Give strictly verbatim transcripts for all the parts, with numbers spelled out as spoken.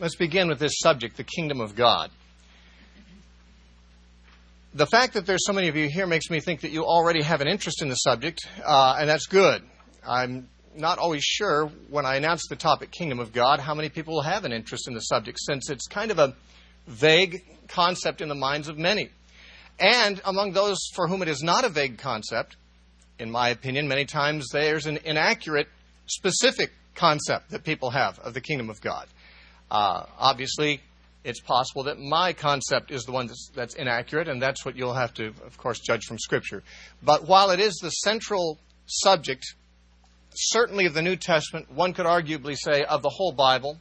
Let's begin with this subject, the kingdom of God. The fact that there's so many of you here makes me think that you already have an interest in the subject, uh, and that's good. I'm not always sure when I announce the topic, kingdom of God, how many people will have an interest in the subject, since it's kind of a vague concept in the minds of many. And among those for whom it is not a vague concept, in my opinion, many times there's an inaccurate, specific concept that people have of the kingdom of God. Uh, obviously, it's possible that my concept is the one that's, that's inaccurate, and that's what you'll have to, of course, judge from Scripture. But while it is the central subject, certainly of the New Testament, one could arguably say of the whole Bible,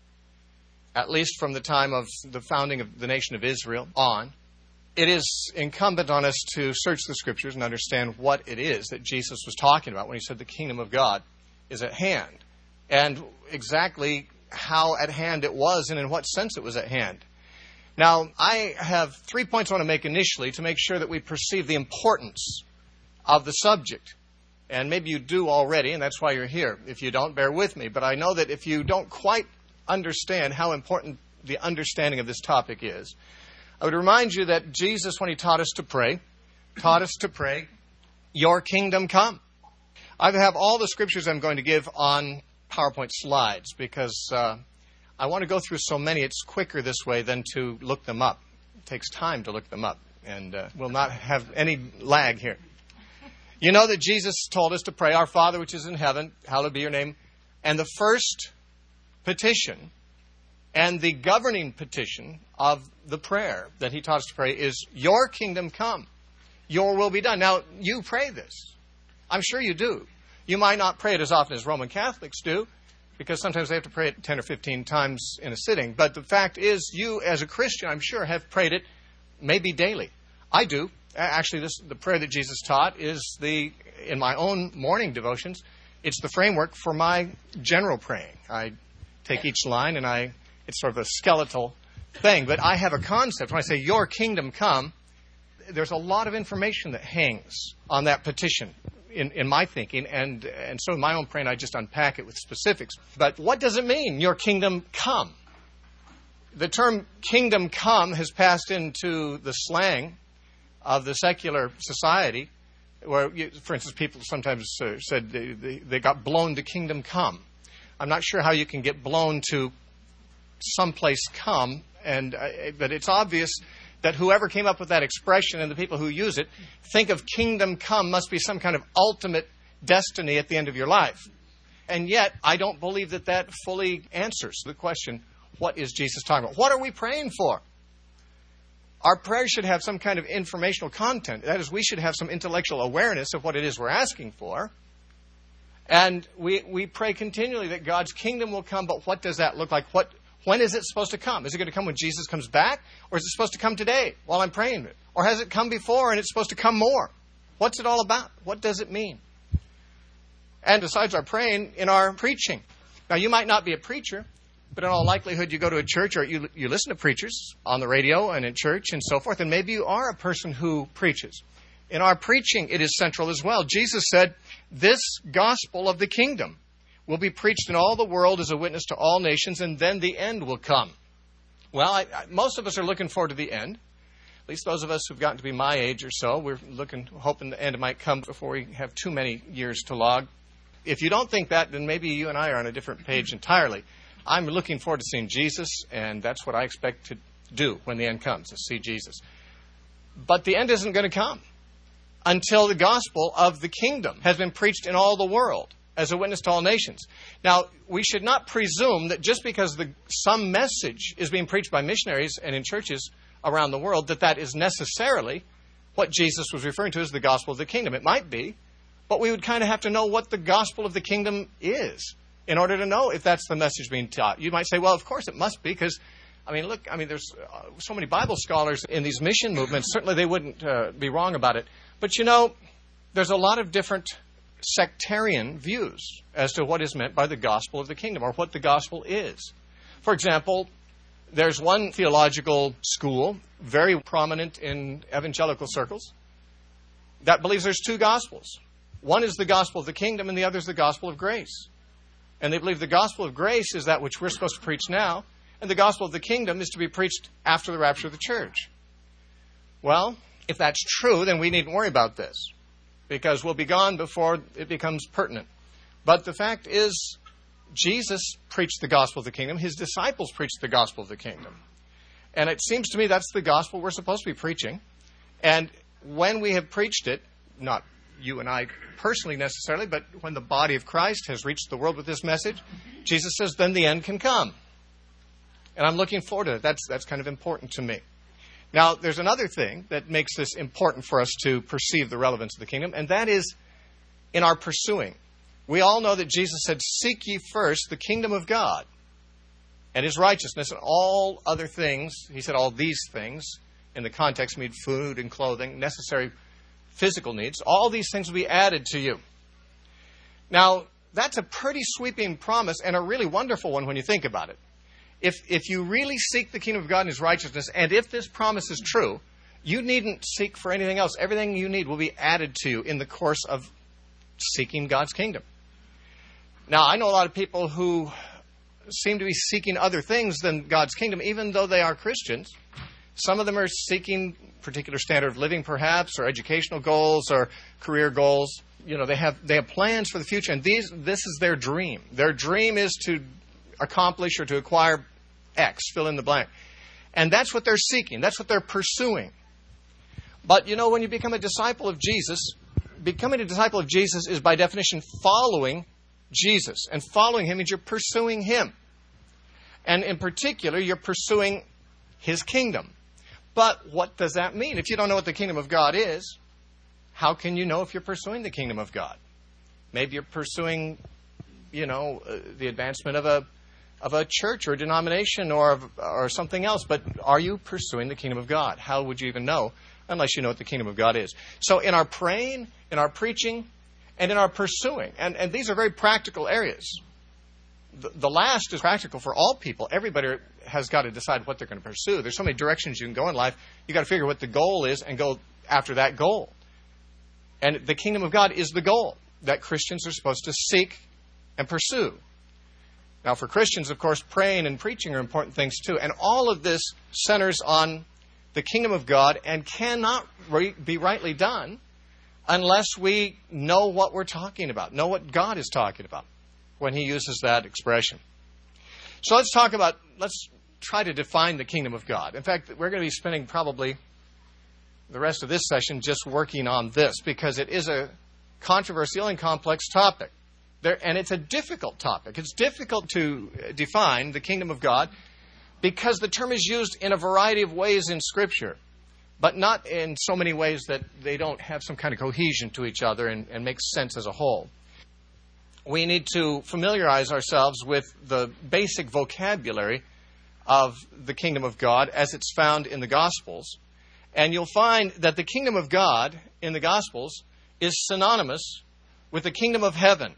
at least from the time of the founding of the nation of Israel on, it is incumbent on us to search the Scriptures and understand what it is that Jesus was talking about when he said the kingdom of God is at hand, and exactly how at hand it was and in what sense it was at hand. Now, I have three points I want to make initially to make sure that we perceive the importance of the subject. And maybe you do already, and that's why you're here. If you don't, bear with me. But I know that if you don't quite understand how important the understanding of this topic is, I would remind you that Jesus, when he taught us to pray, taught us to pray, "Your kingdom come." I have all the scriptures I'm going to give on PowerPoint slides because uh, I want to go through so many. It's quicker this way than to look them up. It takes time to look them up, and uh, we'll not have any lag here. You know that Jesus told us to pray, "Our Father which is in heaven, hallowed be your name." And the first petition and the governing petition of the prayer that he taught us to pray is, "Your kingdom come, your will be done." Now, you pray this. I'm sure you do. You might not pray it as often as Roman Catholics do, because sometimes they have to pray it ten or fifteen times in a sitting. But the fact is, you as a Christian, I'm sure, have prayed it maybe daily. I do. Actually, this the prayer that Jesus taught is the, in my own morning devotions, it's the framework for my general praying. I take each line and I, it's sort of a skeletal thing. But I have a concept. When I say, "Your kingdom come," there's a lot of information that hangs on that petition. In, in my thinking, and and so in my own praying, I just unpack it with specifics. But what does it mean, your kingdom come? The term kingdom come has passed into the slang of the secular society, where, you, for instance, people sometimes uh, said they, they, they got blown to kingdom come. I'm not sure how you can get blown to someplace come, and uh, but it's obvious that whoever came up with that expression and the people who use it think of kingdom come must be some kind of ultimate destiny at the end of your life. And yet, I don't believe that that fully answers the question, what is Jesus talking about? What are we praying for? Our prayer should have some kind of informational content. That is, we should have some intellectual awareness of what it is we're asking for. And we, we pray continually that God's kingdom will come, but what does that look like? What When is it supposed to come? Is it going to come when Jesus comes back? Or is it supposed to come today while I'm praying it? Or has it come before and it's supposed to come more? What's it all about? What does it mean? And besides our praying, in our preaching. Now, you might not be a preacher, but in all likelihood you go to a church or you, you listen to preachers on the radio and in church and so forth, and maybe you are a person who preaches. In our preaching, it is central as well. Jesus said, "This gospel of the kingdom will be preached in all the world as a witness to all nations, and then the end will come." Well, I, I, most of us are looking forward to the end. At least those of us who've gotten to be my age or so, we're looking, hoping the end might come before we have too many years to log. If you don't think that, then maybe you and I are on a different page entirely. I'm looking forward to seeing Jesus, and that's what I expect to do when the end comes, is see Jesus. But the end isn't going to come until the gospel of the kingdom has been preached in all the world as a witness to all nations. Now, we should not presume that just because the, some message is being preached by missionaries and in churches around the world, that that is necessarily what Jesus was referring to as the gospel of the kingdom. It might be, but we would kind of have to know what the gospel of the kingdom is in order to know if that's the message being taught. You might say, well, of course it must be, because, I mean, look, I mean, there's uh, so many Bible scholars in these mission movements. Certainly they wouldn't uh, be wrong about it. But, you know, there's a lot of different sectarian views as to what is meant by the gospel of the kingdom, or what the gospel is. For example, there's one theological school, very prominent in evangelical circles, that believes there's two gospels. One is the gospel of the kingdom, and the other is the gospel of grace. And they believe the gospel of grace is that which we're supposed to preach now, and the gospel of the kingdom is to be preached after the rapture of the church. Well, if that's true, then we needn't worry about this, because we'll be gone before it becomes pertinent. But the fact is, Jesus preached the gospel of the kingdom. His disciples preached the gospel of the kingdom. And it seems to me that's the gospel we're supposed to be preaching. And when we have preached it, not you and I personally necessarily, but when the body of Christ has reached the world with this message, Jesus says, then the end can come. And I'm looking forward to it. That's, that's kind of important to me. Now, there's another thing that makes this important for us to perceive the relevance of the kingdom, and that is in our pursuing. We all know that Jesus said, seek ye first the kingdom of God and his righteousness, and all other things. He said all these things in the context mean food and clothing, necessary physical needs. All these things will be added to you. Now, that's a pretty sweeping promise and a really wonderful one when you think about it. If if you really seek the kingdom of God and his righteousness, and if this promise is true, you needn't seek for anything else. Everything you need will be added to you in the course of seeking God's kingdom. Now, I know a lot of people who seem to be seeking other things than God's kingdom, even though they are Christians. Some of them are seeking particular standard of living, perhaps, or educational goals, or career goals. You know, they have they have plans for the future, and these this is their dream. Their dream is to accomplish or to acquire X, fill in the blank. And that's what they're seeking. That's what they're pursuing. But, you know, when you become a disciple of Jesus, becoming a disciple of Jesus is by definition following Jesus. And following him means you're pursuing him. And in particular, you're pursuing his kingdom. But what does that mean? If you don't know what the kingdom of God is, how can you know if you're pursuing the kingdom of God? Maybe you're pursuing, you know, uh, the advancement of a of a church or a denomination or of, or something else. But are you pursuing the kingdom of God? How would you even know unless you know what the kingdom of God is? So in our praying, in our preaching, and in our pursuing, and, and these are very practical areas. The, the last is practical for all people. Everybody has got to decide what they're going to pursue. There's so many directions you can go in life. You've got to figure what the goal is and go after that goal. And the kingdom of God is the goal that Christians are supposed to seek and pursue. Now, for Christians, of course, praying and preaching are important things too. And all of this centers on the kingdom of God and cannot re- be rightly done unless we know what we're talking about, know what God is talking about when he uses that expression. So let's talk about, let's try to define the kingdom of God. In fact, we're going to be spending probably the rest of this session just working on this because it is a controversial and complex topic. There, and it's a difficult topic. It's difficult to define the kingdom of God because the term is used in a variety of ways in Scripture, but not in so many ways that they don't have some kind of cohesion to each other and, and make sense as a whole. We need to familiarize ourselves with the basic vocabulary of the kingdom of God as it's found in the Gospels. And you'll find that the kingdom of God in the Gospels is synonymous with the kingdom of heaven.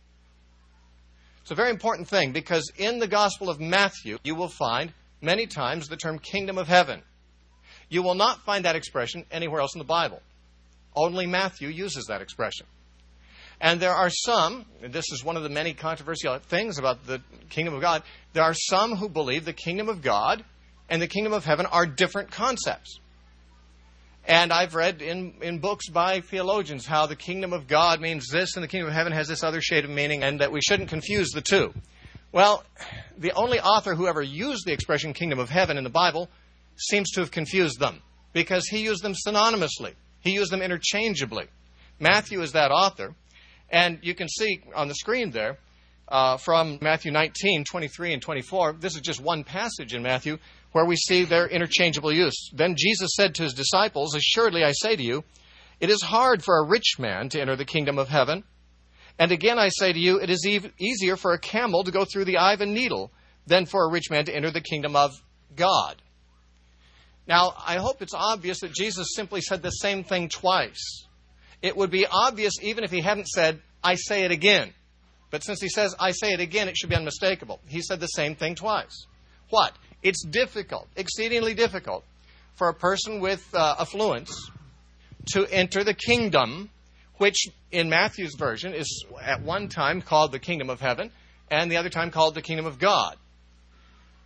It's a very important thing because in the Gospel of Matthew, you will find many times the term kingdom of heaven. You will not find that expression anywhere else in the Bible. Only Matthew uses that expression. And there are some, and this is one of the many controversial things about the kingdom of God, there are some who believe the kingdom of God and the kingdom of heaven are different concepts. And I've read in, in books by theologians how the kingdom of God means this and the kingdom of heaven has this other shade of meaning and that we shouldn't confuse the two. Well, the only author who ever used the expression kingdom of heaven in the Bible seems to have confused them because he used them synonymously. He used them interchangeably. Matthew is that author. And you can see on the screen there uh, from Matthew nineteen, twenty-three and twenty-four, this is just one passage in Matthew where we see their interchangeable use. Then Jesus said to his disciples, assuredly I say to you, it is hard for a rich man to enter the kingdom of heaven. And again I say to you, it is e- easier for a camel to go through the eye of a needle than for a rich man to enter the kingdom of God. Now, I hope it's obvious that Jesus simply said the same thing twice. It would be obvious even if he hadn't said, I say it again. But since he says, I say it again, it should be unmistakable. He said the same thing twice. What? It's difficult, exceedingly difficult, for a person with uh, affluence to enter the kingdom, which in Matthew's version is at one time called the kingdom of heaven, and the other time called the kingdom of God.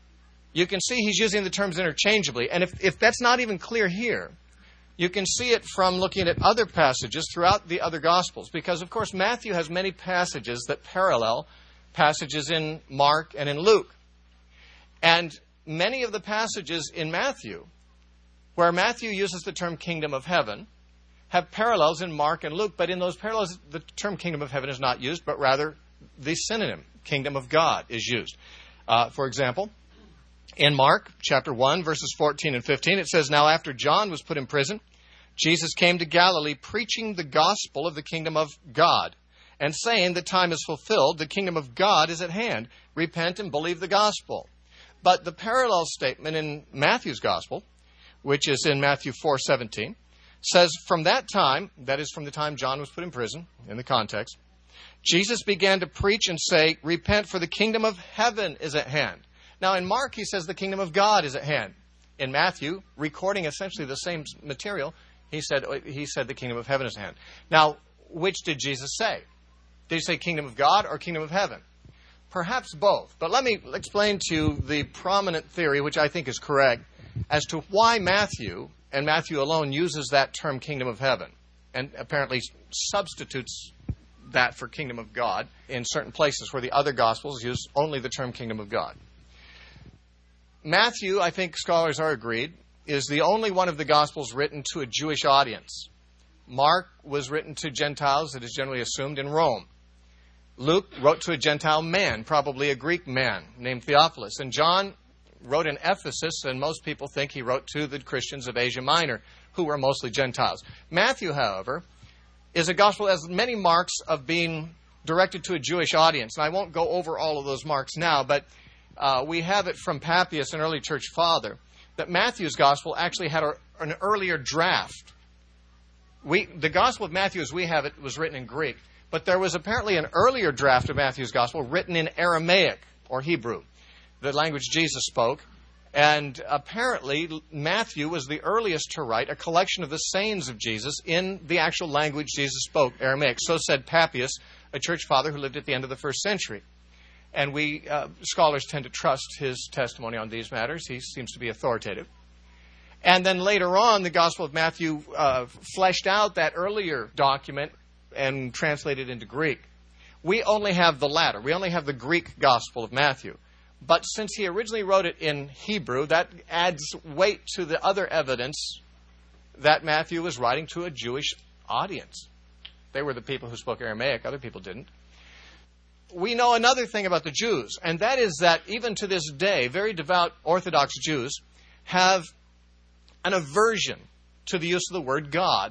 you can see he's using the terms interchangeably. And if, if that's not even clear here, you can see it from looking at other passages throughout the other Gospels. Because, of course, Matthew has many passages that parallel passages in Mark and in Luke. And many of the passages in Matthew, where Matthew uses the term kingdom of heaven, have parallels in Mark and Luke. But in those parallels, the term kingdom of heaven is not used, but rather the synonym, kingdom of God, is used. Uh, for example, in Mark chapter one, verses fourteen and fifteen, it says, "Now after John was put in prison, Jesus came to Galilee preaching the gospel of the kingdom of God, and saying, the time is fulfilled, the kingdom of God is at hand. Repent and believe the gospel." But the parallel statement in Matthew's gospel, which is in Matthew four seventeen, says, "From that time," that is from the time John was put in prison, in the context, "Jesus began to preach and say, repent, for the kingdom of heaven is at hand." Now in Mark, he says the kingdom of God is at hand. In Matthew, recording essentially the same material, he said he said the kingdom of heaven is at hand. Now, which did Jesus say? Did he say kingdom of God or kingdom of heaven? Perhaps both. But let me explain to you the prominent theory, which I think is correct, as to why Matthew, and Matthew alone, uses that term kingdom of heaven, and apparently substitutes that for kingdom of God in certain places where the other Gospels use only the term kingdom of God. Matthew, I think scholars are agreed, is the only one of the Gospels written to a Jewish audience. Mark was written to Gentiles, it is generally assumed, in Rome. Luke wrote to a Gentile man, probably a Greek man, named Theophilus. And John wrote in Ephesus, and most people think he wrote to the Christians of Asia Minor, who were mostly Gentiles. Matthew, however, is a gospel that has many marks of being directed to a Jewish audience. And I won't go over all of those marks now, but uh, we have it from Papias, an early church father, that Matthew's gospel actually had a, an earlier draft. We, the Gospel of Matthew, as we have it, was written in Greek. But there was apparently an earlier draft of Matthew's Gospel written in Aramaic, or Hebrew, the language Jesus spoke. And apparently, Matthew was the earliest to write a collection of the sayings of Jesus in the actual language Jesus spoke, Aramaic. So said Papias, a church father who lived at the end of the first century. And we, uh, scholars tend to trust his testimony on these matters. He seems to be authoritative. And then later on, the Gospel of Matthew uh, fleshed out that earlier document and translated into Greek. We only have the latter. We only have the Greek Gospel of Matthew. But since he originally wrote it in Hebrew, that adds weight to the other evidence that Matthew was writing to a Jewish audience. They were the people who spoke Aramaic. Other people didn't. We know another thing about the Jews, and that is that even to this day, very devout Orthodox Jews have an aversion to the use of the word God.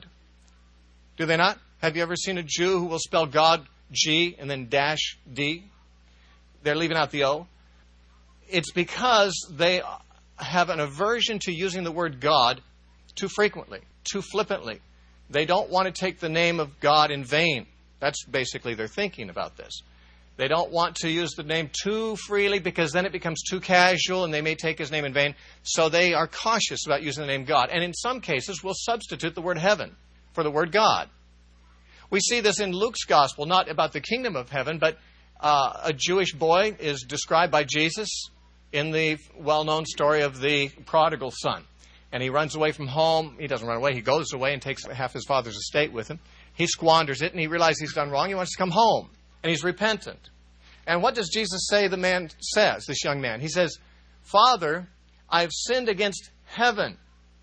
Do they not? Have you ever seen a Jew who will spell God G and then dash D? They're leaving out the O. It's because they have an aversion to using the word God too frequently, too flippantly. They don't want to take the name of God in vain. That's basically their thinking about this. They don't want to use the name too freely because then it becomes too casual and they may take his name in vain. So they are cautious about using the name God. And in some cases will substitute the word heaven for the word God. We see this in Luke's gospel, not about the kingdom of heaven, but uh, a Jewish boy is described by Jesus in the well-known story of the prodigal son. And he runs away from home. He doesn't run away. He goes away and takes half his father's estate with him. He squanders it and he realizes he's done wrong. He wants to come home. And he's repentant. And what does Jesus say the man says, this young man? He says, "Father, I've sinned against heaven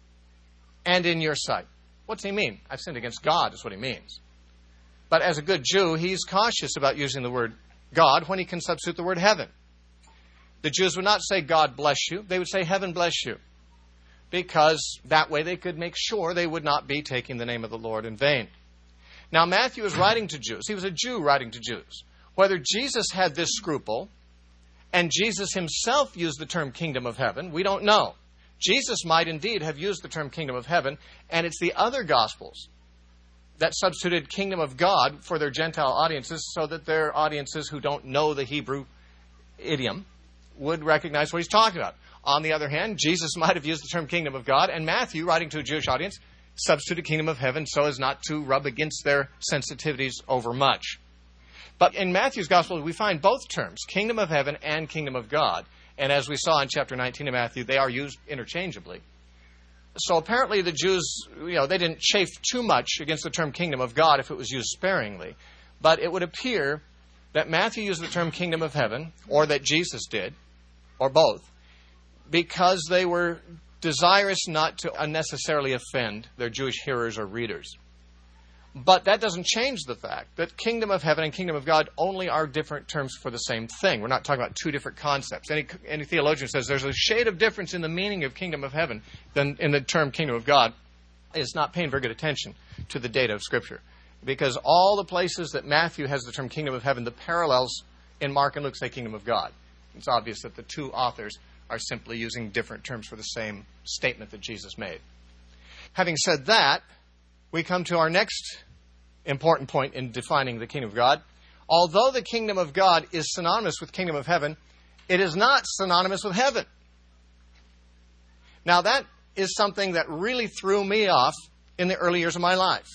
and in your sight." What's he mean? I've sinned against God is what he means. But as a good Jew, he's cautious about using the word God when he can substitute the word heaven. The Jews would not say, "God bless you." They would say, "Heaven bless you." Because that way they could make sure they would not be taking the name of the Lord in vain. Now, Matthew is writing to Jews. He was a Jew writing to Jews. Whether Jesus had this scruple and Jesus himself used the term kingdom of heaven, we don't know. Jesus might indeed have used the term kingdom of heaven, and it's the other Gospels that substituted kingdom of God for their Gentile audiences so that their audiences who don't know the Hebrew idiom would recognize what he's talking about. On the other hand, Jesus might have used the term kingdom of God, and Matthew, writing to a Jewish audience, substituted kingdom of heaven so as not to rub against their sensitivities overmuch. But in Matthew's gospel, we find both terms, kingdom of heaven and kingdom of God. And as we saw in chapter nineteen of Matthew, they are used interchangeably. So apparently the Jews, you know, they didn't chafe too much against the term kingdom of God if it was used sparingly. But it would appear that Matthew used the term kingdom of heaven, or that Jesus did, or both, because they were desirous not to unnecessarily offend their Jewish hearers or readers. But that doesn't change the fact that kingdom of heaven and kingdom of God only are different terms for the same thing. We're not talking about two different concepts. Any, any theologian says there's a shade of difference in the meaning of kingdom of heaven than in the term kingdom of God is not paying very good attention to the data of Scripture. Because all the places that Matthew has the term kingdom of heaven, the parallels in Mark and Luke say kingdom of God. It's obvious that the two authors are simply using different terms for the same statement that Jesus made. Having said that, we come to our next important point in defining the kingdom of God. Although the kingdom of God is synonymous with kingdom of heaven, it is not synonymous with heaven. Now that is something that really threw me off in the early years of my life.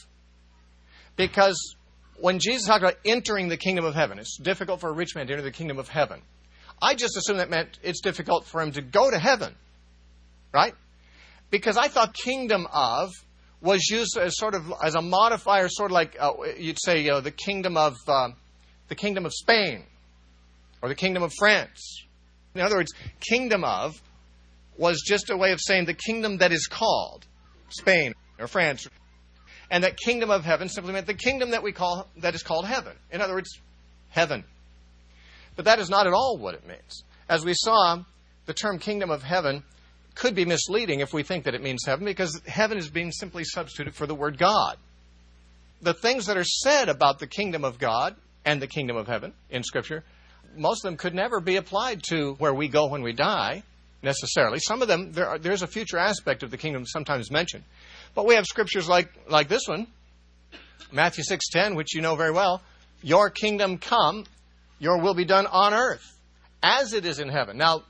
Because when Jesus talked about entering the kingdom of heaven, it's difficult for a rich man to enter the kingdom of heaven. I just assumed that meant it's difficult for him to go to heaven. Right? Because I thought kingdom of was used as sort of as a modifier, sort of like uh, you'd say, you know, the kingdom of uh, the kingdom of Spain or the kingdom of France. In other words, kingdom of was just a way of saying the kingdom that is called Spain or France, and that kingdom of heaven simply meant the kingdom that we call that is called heaven. In other words, heaven. But that is not at all what it means. As we saw, the term kingdom of heaven could be misleading if we think that it means heaven, because heaven is being simply substituted for the word God. The things that are said about the kingdom of God and the kingdom of heaven in Scripture, most of them could never be applied to where we go when we die, necessarily. Some of them, there are, there's a future aspect of the kingdom sometimes mentioned. But we have scriptures like, like this one, Matthew six ten, which you know very well. Your kingdom come, your will be done on earth, as it is in heaven. Now,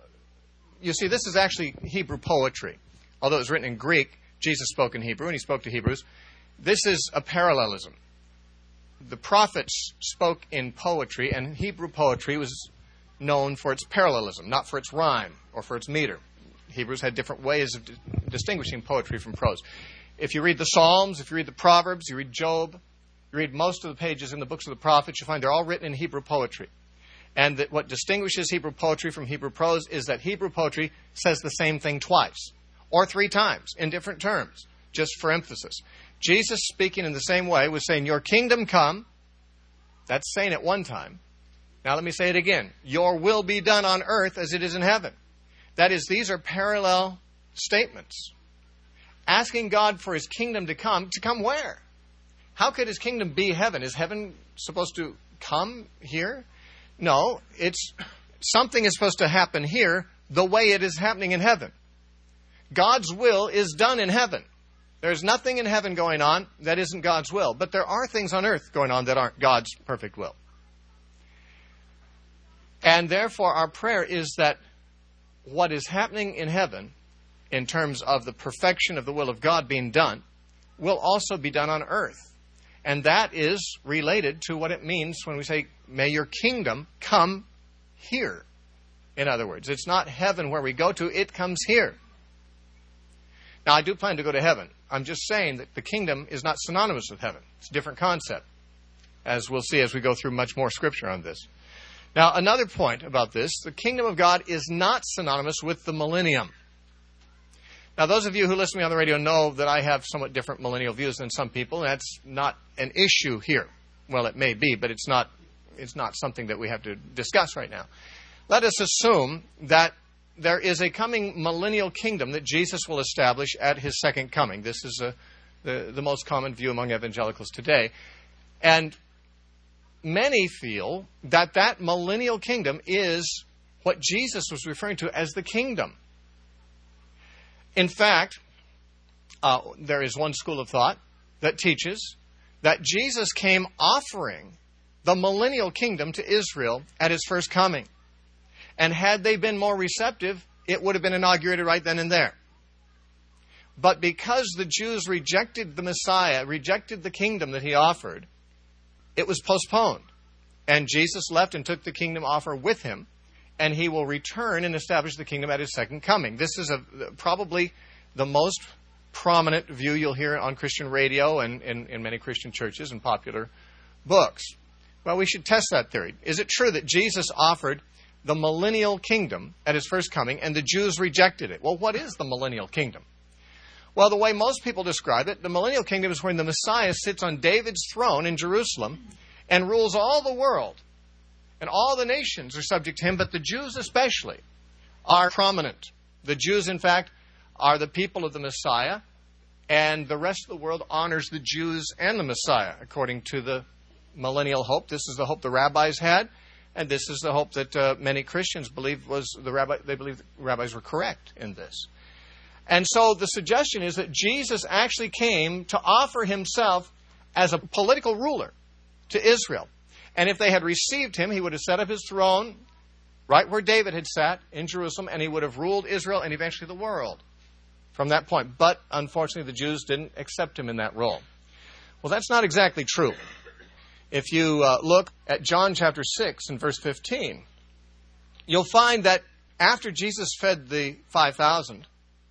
you see, this is actually Hebrew poetry. Although it was written in Greek, Jesus spoke in Hebrew, and he spoke to Hebrews. This is a parallelism. The prophets spoke in poetry, and Hebrew poetry was known for its parallelism, not for its rhyme or for its meter. Hebrews had different ways of di- distinguishing poetry from prose. If you read the Psalms, if you read the Proverbs, you read Job, you read most of the pages in the books of the prophets, you'll find they're all written in Hebrew poetry. And that what distinguishes Hebrew poetry from Hebrew prose is that Hebrew poetry says the same thing twice or three times in different terms, just for emphasis. Jesus, speaking in the same way, was saying, your kingdom come. That's saying it one time. Now let me say it again. Your will be done on earth as it is in heaven. That is, these are parallel statements. Asking God for his kingdom to come. To come where? How could his kingdom be heaven? Is heaven supposed to come here? No, it's something is supposed to happen here the way it is happening in heaven. God's will is done in heaven. There's nothing in heaven going on that isn't God's will. But there are things on earth going on that aren't God's perfect will. And therefore, our prayer is that what is happening in heaven, in terms of the perfection of the will of God being done, will also be done on earth. And that is related to what it means when we say, may your kingdom come here. In other words, it's not heaven where we go to, it comes here. Now, I do plan to go to heaven. I'm just saying that the kingdom is not synonymous with heaven. It's a different concept, as we'll see as we go through much more scripture on this. Now, another point about this, the kingdom of God is not synonymous with the millennium. Now, those of you who listen to me on the radio know that I have somewhat different millennial views than some people, and that's not an issue here. Well, it may be, but it's not, it's not something that we have to discuss right now. Let us assume that there is a coming millennial kingdom that Jesus will establish at his second coming. This is a, the, the most common view among evangelicals today. And many feel that that millennial kingdom is what Jesus was referring to as the kingdom. In fact, uh, there is one school of thought that teaches that Jesus came offering the millennial kingdom to Israel at his first coming. And had they been more receptive, it would have been inaugurated right then and there. But because the Jews rejected the Messiah, rejected the kingdom that he offered, it was postponed. And Jesus left and took the kingdom offer with him. and he will return and establish the kingdom at his second coming. This is a, probably the most prominent view you'll hear on Christian radio and in many Christian churches and popular books. Well, we should test that theory. Is it true that Jesus offered the millennial kingdom at his first coming and the Jews rejected it? Well, what is the millennial kingdom? Well, the way most people describe it, the millennial kingdom is when the Messiah sits on David's throne in Jerusalem and rules all the world. And all the nations are subject to him, but the Jews especially are prominent. The Jews, in fact, are the people of the Messiah, and the rest of the world honors the Jews and the Messiah, according to the millennial hope. This is the hope the rabbis had, and this is the hope that uh, many Christians believe was the rabbi. They believe the rabbis were correct in this. And so the suggestion is that Jesus actually came to offer himself as a political ruler to Israel. And if they had received him, he would have set up his throne right where David had sat in Jerusalem, and he would have ruled Israel and eventually the world from that point. But unfortunately, the Jews didn't accept him in that role. Well, that's not exactly true. If you uh, look at John chapter six and verse fifteen, you'll find that after Jesus fed the five thousand,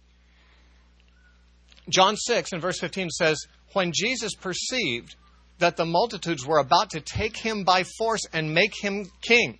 John six and verse fifteen says, when Jesus perceived that the multitudes were about to take him by force and make him king,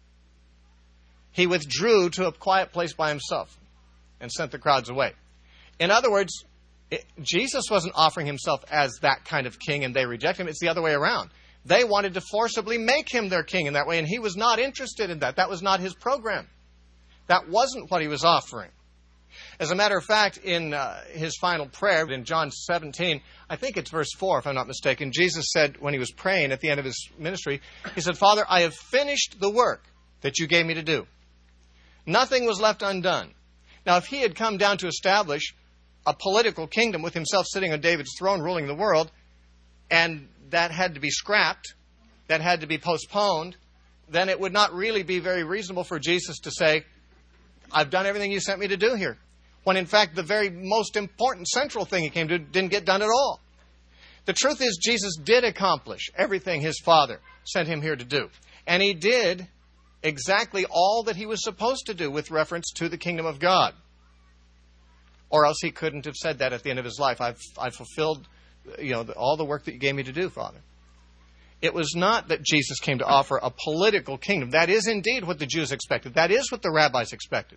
he withdrew to a quiet place by himself and sent the crowds away. In other words, it, Jesus wasn't offering himself as that kind of king and they reject him. It's the other way around. They wanted to forcibly make him their king in that way, and he was not interested in that. That was not his program. That wasn't what he was offering. As a matter of fact, in uh, his final prayer in John seventeen, I think it's verse four, if I'm not mistaken, Jesus said when he was praying at the end of his ministry, he said, Father, I have finished the work that you gave me to do. Nothing was left undone. Now, if he had come down to establish a political kingdom with himself sitting on David's throne ruling the world, and that had to be scrapped, that had to be postponed, then it would not really be very reasonable for Jesus to say, I've done everything you sent me to do here. When in fact, the very most important central thing he came to didn't get done at all. The truth is, Jesus did accomplish everything his Father sent him here to do. And he did exactly all that he was supposed to do with reference to the kingdom of God. Or else he couldn't have said that at the end of his life. I've, I've fulfilled you know, all the work that you gave me to do, Father. It was not that Jesus came to offer a political kingdom. That is indeed what the Jews expected. That is what the rabbis expected.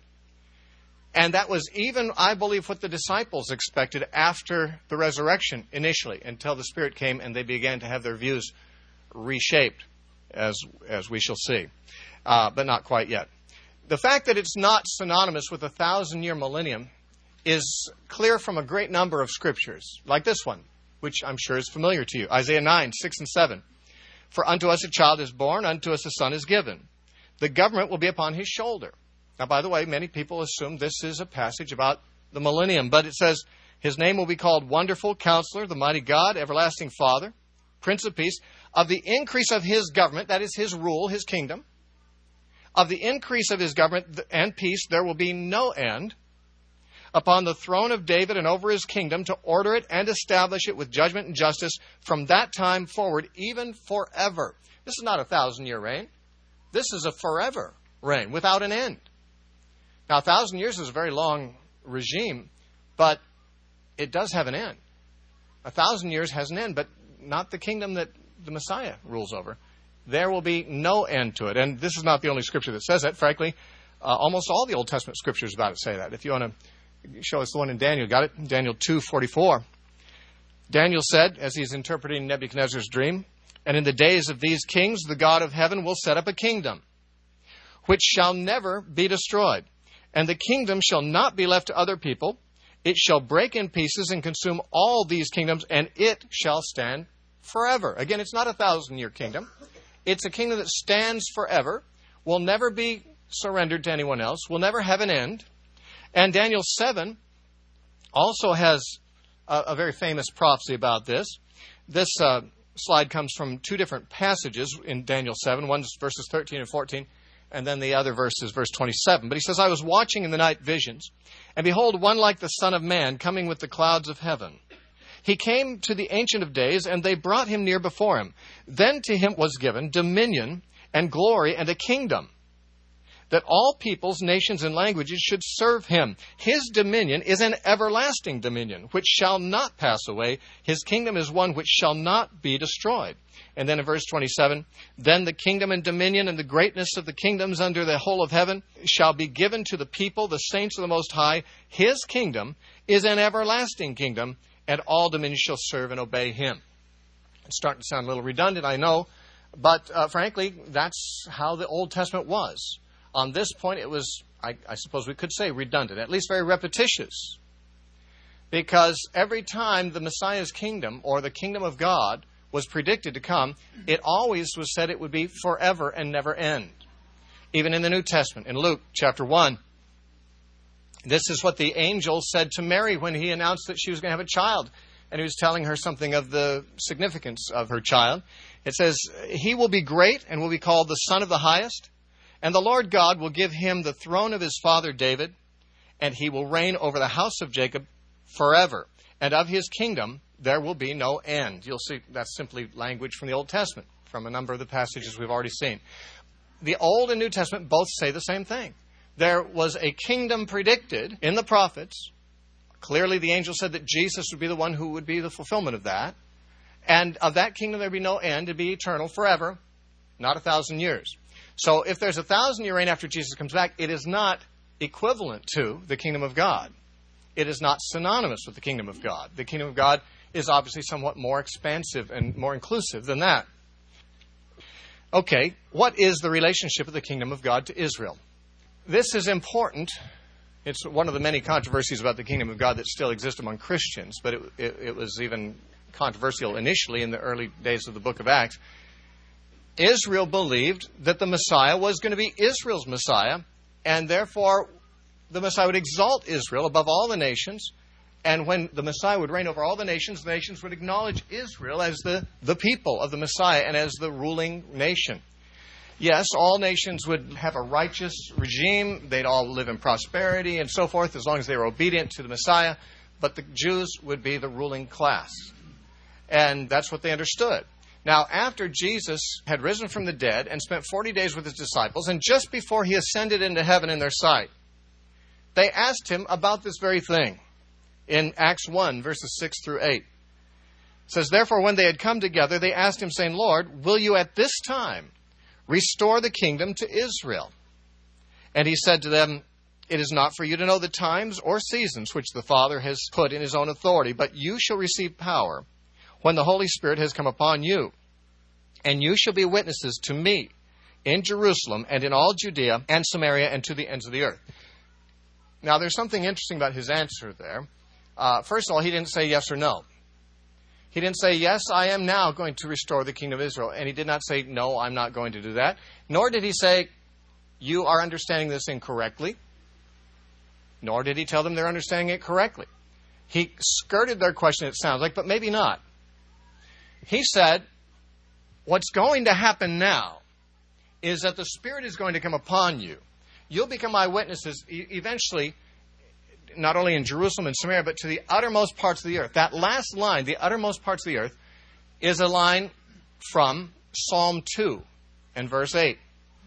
And that was even, I believe, what the disciples expected after the resurrection initially, until the Spirit came and they began to have their views reshaped, as, as we shall see. Uh, but not quite yet. The fact that it's not synonymous with a thousand-year millennium is clear from a great number of scriptures, like this one, which I'm sure is familiar to you. Isaiah nine, six and seven. For unto us a child is born, unto us a son is given. The government will be upon his shoulder. Now, by the way, many people assume this is a passage about the millennium, but it says, his name will be called Wonderful Counselor, the Mighty God, Everlasting Father, Prince of Peace. Of the increase of his government, that is his rule, his kingdom, of the increase of his government and peace, there will be no end. Upon the throne of David and over his kingdom, to order it and establish it with judgment and justice from that time forward, even forever. This is not a thousand-year reign. This is a forever reign without an end. Now, a thousand years is a very long regime, but it does have an end. A thousand years has an end, but not the kingdom that the Messiah rules over. There will be no end to it. And this is not the only scripture that says that. Frankly, uh, almost all the Old Testament scriptures about it say that. If you want to show us the one in Daniel. Got it? Daniel two forty-four. Daniel said, as he's interpreting Nebuchadnezzar's dream, and in the days of these kings, the God of heaven will set up a kingdom, which shall never be destroyed. And the kingdom shall not be left to other people. It shall break in pieces and consume all these kingdoms, and it shall stand forever. Again, it's not a thousand-year kingdom. It's a kingdom that stands forever, will never be surrendered to anyone else, will never have an end. And Daniel seven also has a, a very famous prophecy about this. This uh, slide comes from two different passages in Daniel seven. One's verses thirteen and fourteen, and then the other verse is verse twenty-seven. But he says, I was watching in the night visions, and behold, one like the Son of Man coming with the clouds of heaven. He came to the Ancient of Days, and they brought him near before him. Then to him was given dominion and glory and a kingdom, that all peoples, nations, and languages should serve him. His dominion is an everlasting dominion, which shall not pass away. His kingdom is one which shall not be destroyed. And then in verse twenty-seven, then the kingdom and dominion and the greatness of the kingdoms under the whole of heaven shall be given to the people, the saints of the Most High. His kingdom is an everlasting kingdom, and all dominions shall serve and obey him. It's starting to sound a little redundant, I know, but uh, frankly, that's how the Old Testament was. On this point, it was, I, I suppose we could say, redundant, at least very repetitious. Because every time the Messiah's kingdom, or the kingdom of God, was predicted to come, it always was said it would be forever and never end. Even in the New Testament, in Luke chapter one, this is what the angel said to Mary when he announced that she was going to have a child. And he was telling her something of the significance of her child. It says, he will be great and will be called the Son of the Highest. And the Lord God will give him the throne of his father David, and he will reign over the house of Jacob forever. And of his kingdom there will be no end. You'll see that's simply language from the Old Testament, from a number of the passages we've already seen. The Old and New Testament both say the same thing. There was a kingdom predicted in the prophets. Clearly the angel said that Jesus would be the one who would be the fulfillment of that. And of that kingdom there would be no end. It would be eternal forever, not a thousand years. So if there's a thousand-year reign after Jesus comes back, it is not equivalent to the kingdom of God. It is not synonymous with the kingdom of God. The kingdom of God is obviously somewhat more expansive and more inclusive than that. Okay, what is the relationship of the kingdom of God to Israel? This is important. It's one of the many controversies about the kingdom of God that still exist among Christians, but it, it, it was even controversial initially in the early days of the book of Acts. Israel believed that the Messiah was going to be Israel's Messiah, and therefore the Messiah would exalt Israel above all the nations, and when the Messiah would reign over all the nations, the nations would acknowledge Israel as the, the people of the Messiah and as the ruling nation. Yes, all nations would have a righteous regime, they'd all live in prosperity and so forth as long as they were obedient to the Messiah, but the Jews would be the ruling class. And that's what they understood. Now, after Jesus had risen from the dead and spent forty days with his disciples, and just before he ascended into heaven in their sight, they asked him about this very thing in Acts one, verses six through eight. It says, therefore, when they had come together, they asked him, saying, Lord, will you at this time restore the kingdom to Israel? And he said to them, it is not for you to know the times or seasons which the Father has put in his own authority, but you shall receive power when the Holy Spirit has come upon you. And you shall be witnesses to me in Jerusalem and in all Judea and Samaria and to the ends of the earth. Now, there's something interesting about his answer there. Uh, first of all, he didn't say yes or no. He didn't say, yes, I am now going to restore the kingdom of Israel. And he did not say, no, I'm not going to do that. Nor did he say, you are understanding this incorrectly. Nor did he tell them they're understanding it correctly. He skirted their question, it sounds like, but maybe not. He said, what's going to happen now is that the Spirit is going to come upon you. You'll become my witnesses e- eventually, not only in Jerusalem and Samaria, but to the uttermost parts of the earth. That last line, the uttermost parts of the earth, is a line from Psalm two and verse eight.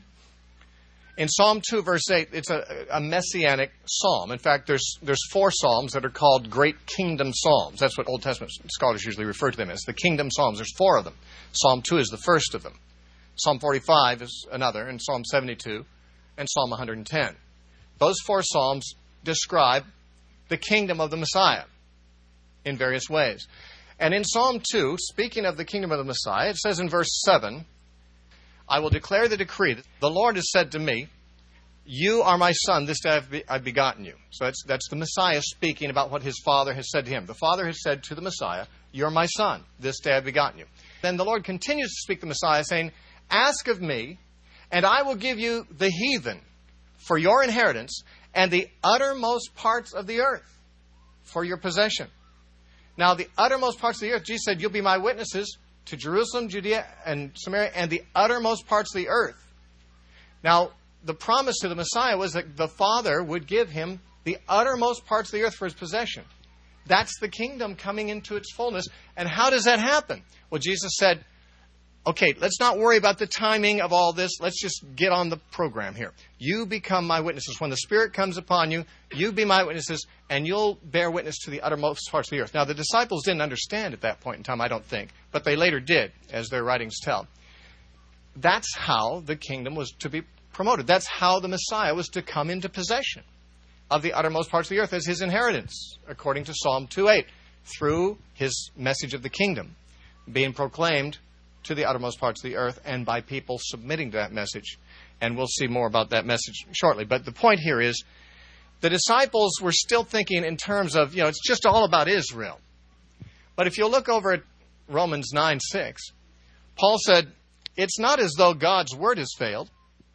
In Psalm two, verse eight, it's a, a messianic psalm. In fact, there's there's four psalms that are called Great Kingdom Psalms. That's what Old Testament scholars usually refer to them as, the Kingdom Psalms. There's four of them. Psalm two is the first of them. Psalm forty-five is another, and Psalm seventy-two, and Psalm one hundred ten. Those four psalms describe the kingdom of the Messiah in various ways. And in Psalm two, speaking of the kingdom of the Messiah, it says in verse seven, I will declare the decree. The Lord has said to me, you are my son, this day I've, be, I've begotten you. So that's, that's the Messiah speaking about what his Father has said to him. The Father has said to the Messiah, you're my son, this day I've begotten you. Then the Lord continues to speak to the Messiah, saying, ask of me, and I will give you the heathen for your inheritance, and the uttermost parts of the earth for your possession. Now, the uttermost parts of the earth, Jesus said, you'll be my witnesses to Jerusalem, Judea, and Samaria, and the uttermost parts of the earth. Now, the promise to the Messiah was that the Father would give him the uttermost parts of the earth for his possession. That's the kingdom coming into its fullness. And how does that happen? Well, Jesus said, Okay, let's not worry about the timing of all this. Let's just get on the program here. You become my witnesses. When the Spirit comes upon you, you be my witnesses, and you'll bear witness to the uttermost parts of the earth. Now, the disciples didn't understand at that point in time, I don't think, but they later did, as their writings tell. That's how the kingdom was to be promoted. That's how the Messiah was to come into possession of the uttermost parts of the earth as his inheritance, according to Psalm two eight, through his message of the kingdom being proclaimed to the uttermost parts of the earth and by people submitting to that message. And we'll see more about that message shortly. But the point here is the disciples were still thinking in terms of, you know, it's just all about Israel. But if you look over at Romans nine six, Paul said, it's not as though God's word has failed.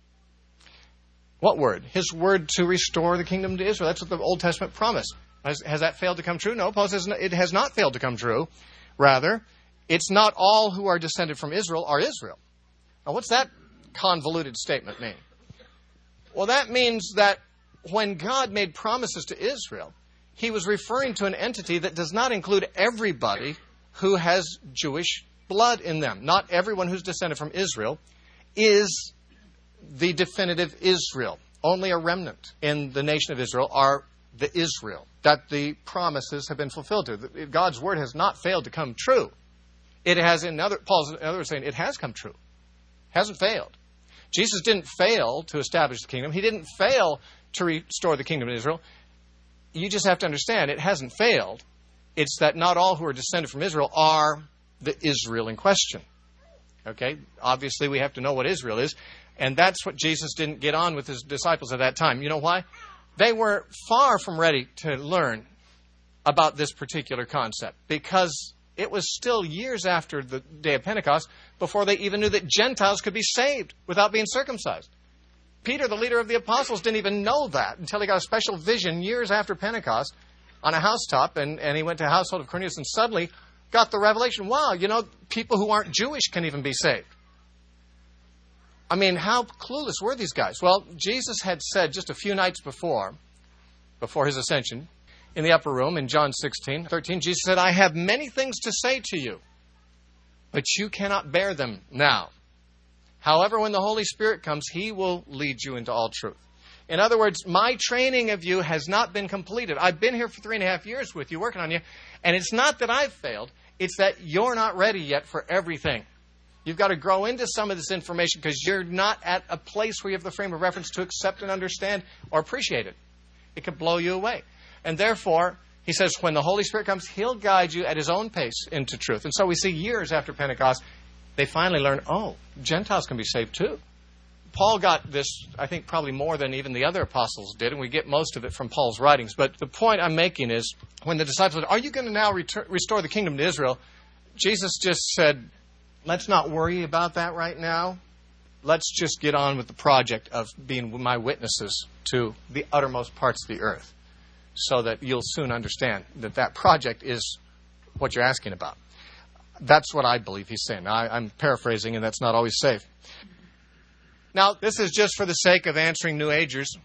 What word? His word to restore the kingdom to Israel. That's what the Old Testament promised. Has, has that failed to come true? No, Paul says it has not failed to come true. Rather, it's not all who are descended from Israel are Israel. Now, what's that convoluted statement mean? Well, that means that when God made promises to Israel, he was referring to an entity that does not include everybody who has Jewish blood in them. Not everyone who's descended from Israel is the definitive Israel. Only a remnant in the nation of Israel are the Israel that the promises have been fulfilled to. God's word has not failed to come true. It has, in other, Paul's in other words saying, it has come true. Hasn't failed. Jesus didn't fail to establish the kingdom. He didn't fail to restore the kingdom of Israel. You just have to understand, it hasn't failed. It's that not all who are descended from Israel are the Israel in question. Okay? Obviously, we have to know what Israel is. And that's what Jesus didn't get on with his disciples at that time. You know why? They were far from ready to learn about this particular concept because it was still years after the day of Pentecost before they even knew that Gentiles could be saved without being circumcised. Peter, the leader of the apostles, didn't even know that until he got a special vision years after Pentecost on a housetop, and, and he went to the household of Cornelius and suddenly got the revelation, wow, you know, people who aren't Jewish can even be saved. I mean, how clueless were these guys? Well, Jesus had said just a few nights before, before his ascension, in the upper room in John sixteen thirteen, Jesus said, I have many things to say to you, but you cannot bear them now. However, when the Holy Spirit comes, he will lead you into all truth. In other words, my training of you has not been completed. I've been here for three and a half years with you, working on you, and it's not that I've failed. It's that you're not ready yet for everything. You've got to grow into some of this information because you're not at a place where you have the frame of reference to accept and understand or appreciate it. It could blow you away. And therefore, he says, when the Holy Spirit comes, he'll guide you at his own pace into truth. And so we see years after Pentecost, they finally learn, oh, Gentiles can be saved too. Paul got this, I think, probably more than even the other apostles did, and we get most of it from Paul's writings. But the point I'm making is, when the disciples said, are you going to now retur- restore the kingdom to Israel? Jesus just said, let's not worry about that right now. Let's just get on with the project of being my witnesses to the uttermost parts of the earth, so that you'll soon understand that that project is what you're asking about. That's what I believe he's saying. Now, I, I'm paraphrasing, and that's not always safe. Now, this is just for the sake of answering New Agers.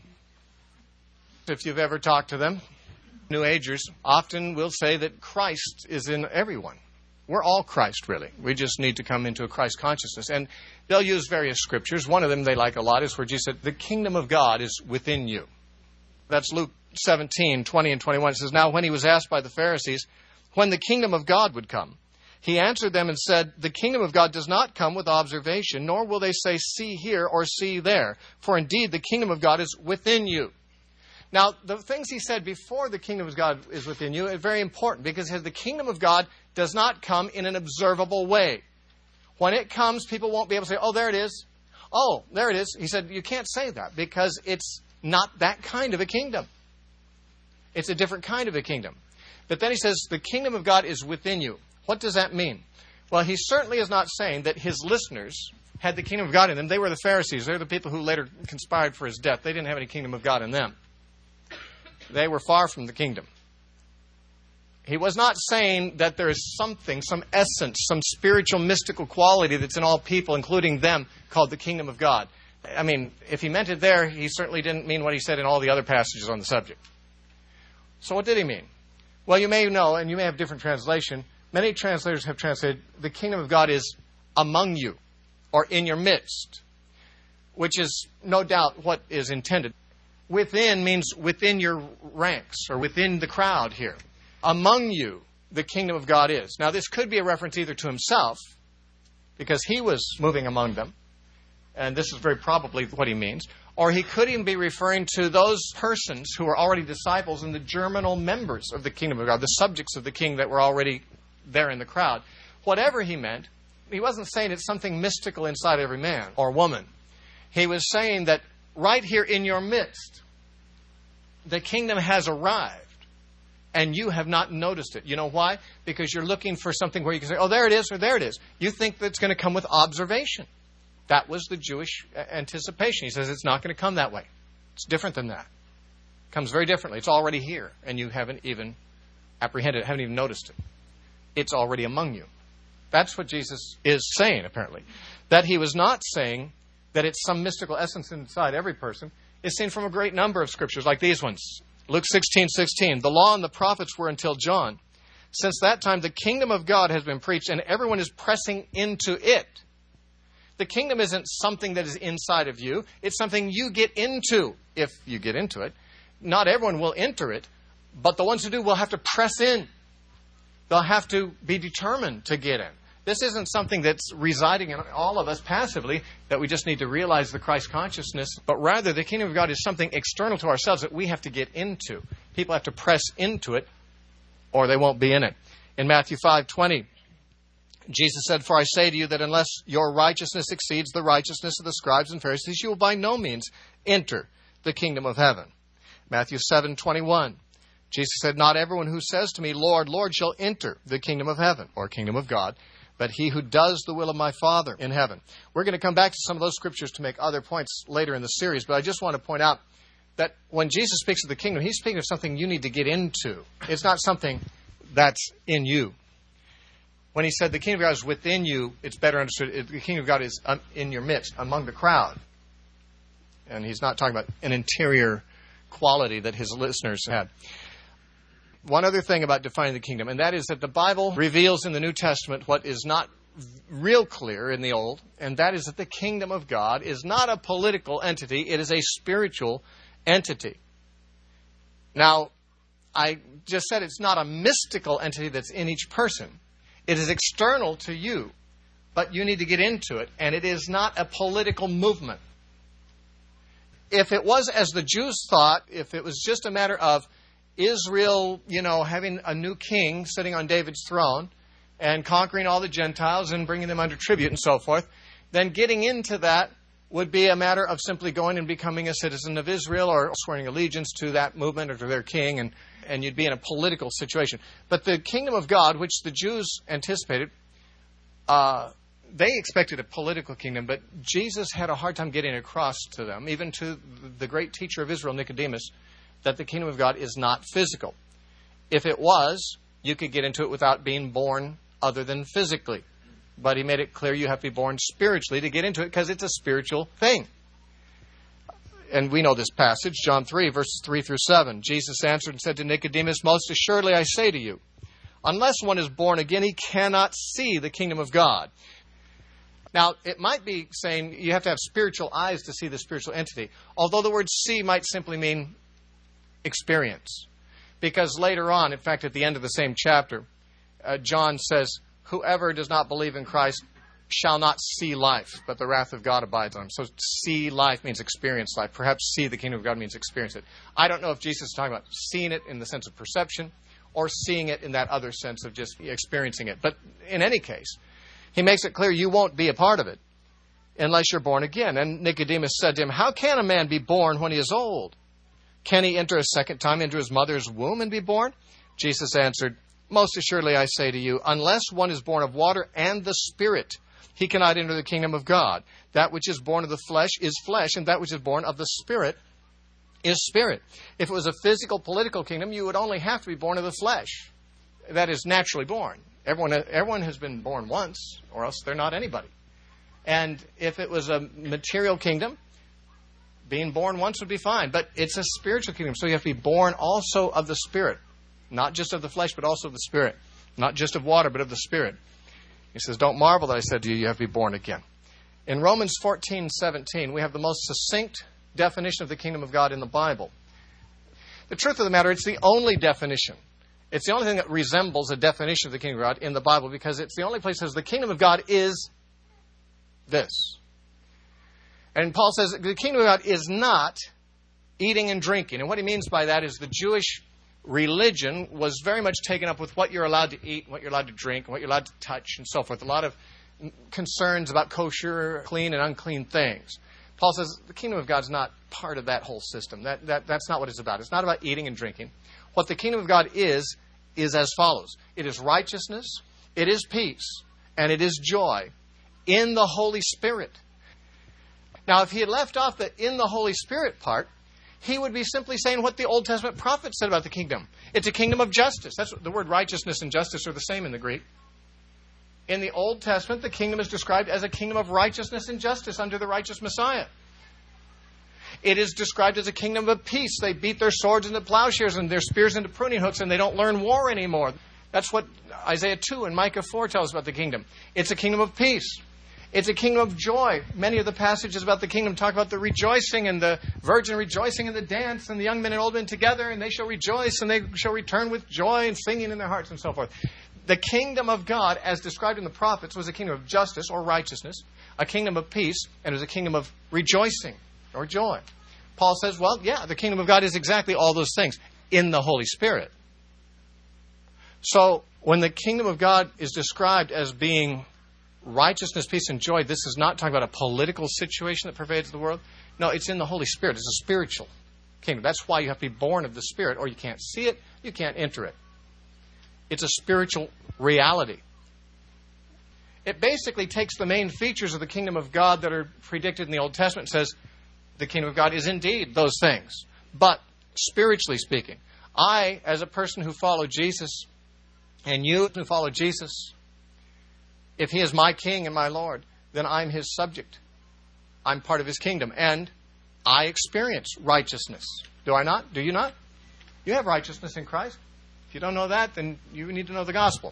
If you've ever talked to them, New Agers often will say that Christ is in everyone. We're all Christ, really. We just need to come into a Christ consciousness. And they'll use various scriptures. One of them they like a lot is where Jesus said, the kingdom of God is within you. That's Luke seventeen, twenty and twenty-one. It says, now when he was asked by the Pharisees when the kingdom of God would come, he answered them and said, the kingdom of God does not come with observation, nor will they say, see here or see there. For indeed, the kingdom of God is within you. Now, the things he said before the kingdom of God is within you are very important because the kingdom of God does not come in an observable way. When it comes, people won't be able to say, oh, there it is. Oh, there it is. He said, you can't say that because it's not that kind of a kingdom. It's a different kind of a kingdom. But then he says, the kingdom of God is within you. What does that mean? Well, he certainly is not saying that his listeners had the kingdom of God in them. They were the Pharisees. They're the people who later conspired for his death. They didn't have any kingdom of God in them. They were far from the kingdom. He was not saying that there is something, some essence, some spiritual mystical quality that's in all people, including them, called the kingdom of God. I mean, if he meant it there, he certainly didn't mean what he said in all the other passages on the subject. So what did he mean? Well, you may know, and you may have different translation, many translators have translated, the kingdom of God is among you, or in your midst, which is no doubt what is intended. Within means within your ranks, or within the crowd here. Among you, the kingdom of God is. Now, this could be a reference either to himself, because he was moving among them, and this is very probably what he means, or he could even be referring to those persons who are already disciples and the germinal members of the kingdom of God, the subjects of the king that were already there in the crowd. Whatever he meant, he wasn't saying it's something mystical inside every man or woman. He was saying that right here in your midst, the kingdom has arrived, and you have not noticed it. You know why? Because you're looking for something where you can say, oh, there it is, or there it is. You think that's going to come with observation. That was the Jewish anticipation. He says it's not going to come that way. It's different than that. It comes very differently. It's already here, and you haven't even apprehended it, haven't even noticed it. It's already among you. That's what Jesus is saying, apparently. That he was not saying that it's some mystical essence inside every person is seen from a great number of scriptures, like these ones. Luke sixteen sixteen, the law and the prophets were until John. Since that time, the kingdom of God has been preached, and everyone is pressing into it. The kingdom isn't something that is inside of you. It's something you get into, if you get into it. Not everyone will enter it, but the ones who do will have to press in. They'll have to be determined to get in. This isn't something that's residing in all of us passively, that we just need to realize the Christ consciousness, but rather the kingdom of God is something external to ourselves that we have to get into. People have to press into it, or they won't be in it. In Matthew five twenty, Jesus said, for I say to you that unless your righteousness exceeds the righteousness of the scribes and Pharisees, you will by no means enter the kingdom of heaven. Matthew seven twenty-one, Jesus said, not everyone who says to me, Lord, Lord, shall enter the kingdom of heaven, or kingdom of God, but he who does the will of my Father in heaven. We're going to come back to some of those scriptures to make other points later in the series, but I just want to point out that when Jesus speaks of the kingdom, he's speaking of something you need to get into. It's not something that's in you. When he said the kingdom of God is within you, it's better understood. The kingdom of God is in your midst, among the crowd. And he's not talking about an interior quality that his listeners had. One other thing about defining the kingdom, and that is that the Bible reveals in the New Testament what is not real clear in the Old, and that is that the kingdom of God is not a political entity, it is a spiritual entity. Now, I just said it's not a mystical entity that's in each person. It is external to you, but you need to get into it, and it is not a political movement. If it was as the Jews thought, if it was just a matter of Israel, you know, having a new king sitting on David's throne and conquering all the Gentiles and bringing them under tribute and so forth, then getting into that would be a matter of simply going and becoming a citizen of Israel or swearing allegiance to that movement or to their king, and, and you'd be in a political situation. But the kingdom of God, which the Jews anticipated, uh, they expected a political kingdom, but Jesus had a hard time getting across to them, even to the great teacher of Israel, Nicodemus, that the kingdom of God is not physical. If it was, you could get into it without being born other than physically. But he made it clear you have to be born spiritually to get into it because it's a spiritual thing. And we know this passage, John three, verses three through seven. Jesus answered and said to Nicodemus, most assuredly I say to you, unless one is born again, he cannot see the kingdom of God. Now, it might be saying you have to have spiritual eyes to see the spiritual entity, although the word see might simply mean experience. Because later on, in fact, at the end of the same chapter, uh, John says, whoever does not believe in Christ shall not see life, but the wrath of God abides on him. So see life means experience life. Perhaps see the kingdom of God means experience it. I don't know if Jesus is talking about seeing it in the sense of perception or seeing it in that other sense of just experiencing it. But in any case, he makes it clear you won't be a part of it unless you're born again. And Nicodemus said to him, how can a man be born when he is old? Can he enter a second time into his mother's womb and be born? Jesus answered, most assuredly I say to you, unless one is born of water and the Spirit, he cannot enter the kingdom of God. That which is born of the flesh is flesh, and that which is born of the Spirit is spirit. If it was a physical, political kingdom, you would only have to be born of the flesh. That is naturally born. Everyone, everyone has been born once, or else they're not anybody. And if it was a material kingdom, being born once would be fine. But it's a spiritual kingdom, so you have to be born also of the Spirit. Not just of the flesh, but also of the Spirit. Not just of water, but of the Spirit. He says, don't marvel that I said to you, you have to be born again. In Romans fourteen seventeen, we have the most succinct definition of the kingdom of God in the Bible. The truth of the matter, it's the only definition. It's the only thing that resembles a definition of the kingdom of God in the Bible, because it's the only place that says the kingdom of God is this. And Paul says the kingdom of God is not eating and drinking. And what he means by that is the Jewish religion was very much taken up with what you're allowed to eat, what you're allowed to drink, what you're allowed to touch, and so forth. A lot of concerns about kosher, clean, and unclean things. Paul says the kingdom of God is not part of that whole system. That, that, that's not what it's about. It's not about eating and drinking. What the kingdom of God is, is as follows. It is righteousness, it is peace, and it is joy in the Holy Spirit. Now, if he had left off the in the Holy Spirit part, he would be simply saying what the Old Testament prophets said about the kingdom. It's a kingdom of justice. That's what, the word righteousness and justice are the same in the Greek. In the Old Testament, the kingdom is described as a kingdom of righteousness and justice under the righteous Messiah. It is described as a kingdom of peace. They beat their swords into plowshares and their spears into pruning hooks, and they don't learn war anymore. That's what Isaiah two and Micah four tell us about the kingdom. It's a kingdom of peace. It's a kingdom of joy. Many of the passages about the kingdom talk about the rejoicing and the virgin rejoicing in the dance and the young men and old men together, and they shall rejoice and they shall return with joy and singing in their hearts and so forth. The kingdom of God, as described in the prophets, was a kingdom of justice or righteousness, a kingdom of peace, and it was a kingdom of rejoicing or joy. Paul says, well, yeah, the kingdom of God is exactly all those things in the Holy Spirit. So when the kingdom of God is described as being righteousness, peace, and joy, this is not talking about a political situation that pervades the world. No, it's in the Holy Spirit. It's a spiritual kingdom. That's why you have to be born of the Spirit, or you can't see it, you can't enter it. It's a spiritual reality. It basically takes the main features of the kingdom of God that are predicted in the Old Testament and says the kingdom of God is indeed those things. But spiritually speaking, I, as a person who followed Jesus, and you who follow Jesus, if he is my king and my Lord, then I'm his subject. I'm part of his kingdom. And I experience righteousness. Do I not? Do you not? You have righteousness in Christ. If you don't know that, then you need to know the gospel.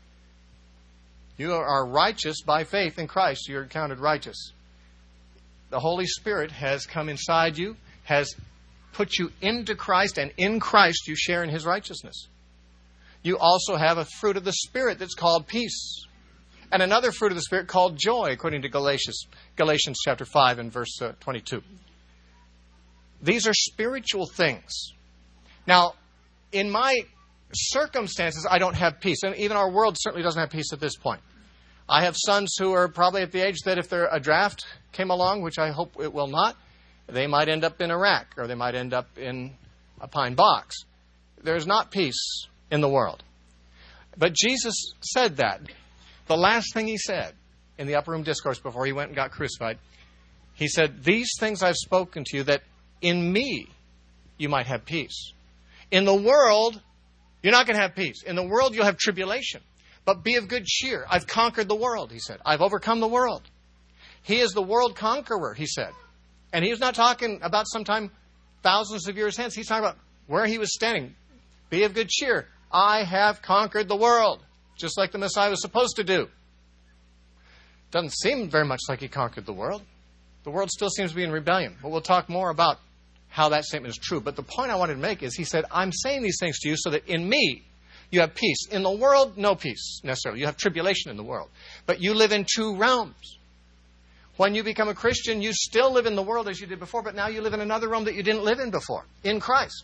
You are righteous by faith in Christ. You're counted righteous. The Holy Spirit has come inside you, has put you into Christ, and in Christ you share in his righteousness. You also have a fruit of the Spirit that's called peace. And another fruit of the Spirit called joy, according to Galatians, Galatians chapter five and verse uh, twenty-two. These are spiritual things. Now, in my circumstances, I don't have peace. And even our world certainly doesn't have peace at this point. I have sons who are probably at the age that if there a draft came along, which I hope it will not, they might end up in Iraq or they might end up in a pine box. There's not peace in the world. But Jesus said that. The last thing he said in the upper room discourse before he went and got crucified, he said, these things I've spoken to you that in me you might have peace. In the world, you're not going to have peace. In the world, you'll have tribulation. But be of good cheer. I've conquered the world, he said. I've overcome the world. He is the world conqueror, he said. And he was not talking about sometime thousands of years hence. He's talking about where he was standing. Be of good cheer. I have conquered the world, just like the Messiah was supposed to do. Doesn't seem very much like he conquered the world. The world still seems to be in rebellion. But we'll talk more about how that statement is true. But the point I wanted to make is he said, I'm saying these things to you so that in me you have peace. In the world, no peace necessarily. You have tribulation in the world. But you live in two realms. When you become a Christian, you still live in the world as you did before, but now you live in another realm that you didn't live in before, in Christ.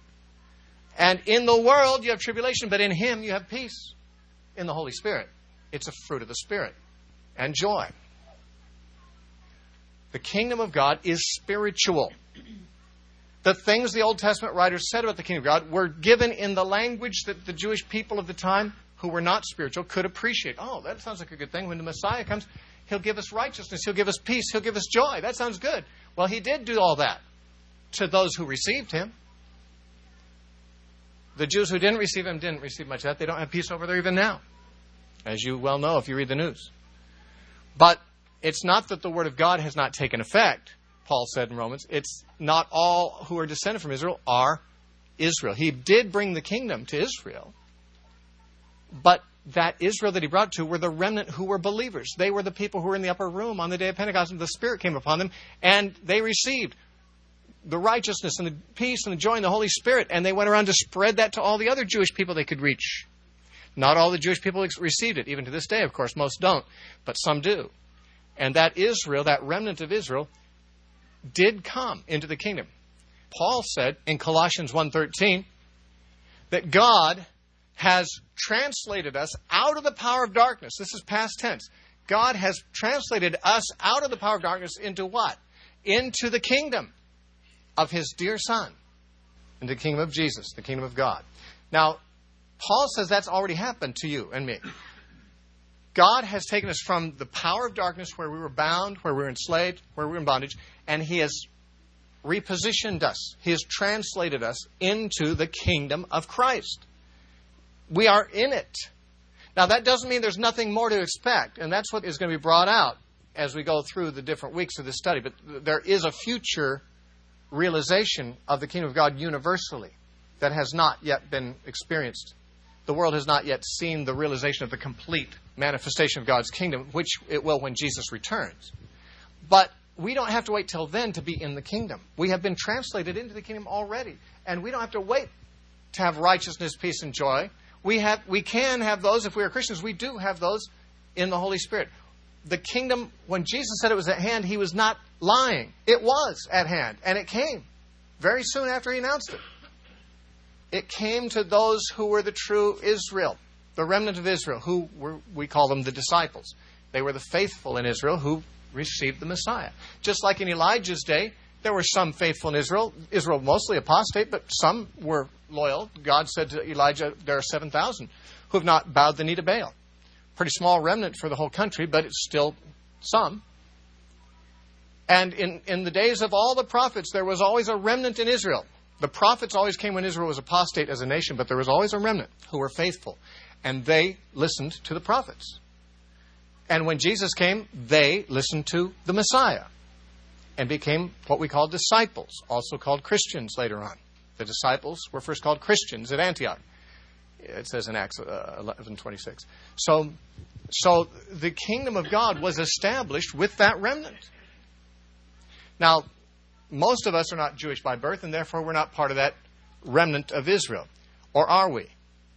And in the world, you have tribulation, but in him you have peace in the Holy Spirit. It's a fruit of the Spirit and joy. The kingdom of God is spiritual. The things the Old Testament writers said about the kingdom of God were given in the language that the Jewish people of the time who were not spiritual could appreciate. Oh, that sounds like a good thing. When the Messiah comes, he'll give us righteousness. He'll give us peace. He'll give us joy. That sounds good. Well, he did do all that to those who received him. The Jews who didn't receive him didn't receive much of that. They don't have peace over there even now, as you well know if you read the news. But it's not that the word of God has not taken effect, Paul said in Romans. It's not all who are descended from Israel are Israel. He did bring the kingdom to Israel, but that Israel that he brought to were the remnant who were believers. They were the people who were in the upper room on the day of Pentecost, and the Spirit came upon them, and they received the righteousness and the peace and the joy and the Holy Spirit, and they went around to spread that to all the other Jewish people they could reach. Not all the Jewish people received it, even to this day, of course. Most don't, but some do. And that Israel, that remnant of Israel, did come into the kingdom. Paul said in Colossians one thirteen that God has translated us out of the power of darkness. This is past tense. God has translated us out of the power of darkness into what? Into the kingdom of His dear Son. Into the kingdom of Jesus, the kingdom of God. Now, Paul says that's already happened to you and me. God has taken us from the power of darkness where we were bound, where we were enslaved, where we were in bondage, and He has repositioned us. He has translated us into the kingdom of Christ. We are in it. Now, that doesn't mean there's nothing more to expect, and that's what is going to be brought out as we go through the different weeks of this study. But there is a future realization of the kingdom of God universally that has not yet been experienced. The world has not yet seen the realization of the complete manifestation of God's kingdom, which it will when Jesus returns. But we don't have to wait till then to be in the kingdom. We have been translated into the kingdom already, and we don't have to wait to have righteousness, peace, and joy. We have, we can have those, if we are Christians, we do have those in the Holy Spirit. The kingdom, when Jesus said it was at hand, He was not lying. It was at hand, and it came very soon after He announced it. It came to those who were the true Israel, the remnant of Israel, who were, we call them the disciples. They were the faithful in Israel who received the Messiah. Just like in Elijah's day, there were some faithful in Israel. Israel mostly apostate, but some were loyal. God said to Elijah, there are seven thousand who have not bowed the knee to Baal. Pretty small remnant for the whole country, but it's still some. And in, in the days of all the prophets, there was always a remnant in Israel. The prophets always came when Israel was apostate as a nation, but there was always a remnant who were faithful. And they listened to the prophets. And when Jesus came, they listened to the Messiah and became what we call disciples, also called Christians later on. The disciples were first called Christians at Antioch. It says in Acts eleven twenty-six. So, so the kingdom of God was established with that remnant. Now, most of us are not Jewish by birth, and therefore we're not part of that remnant of Israel. Or are we?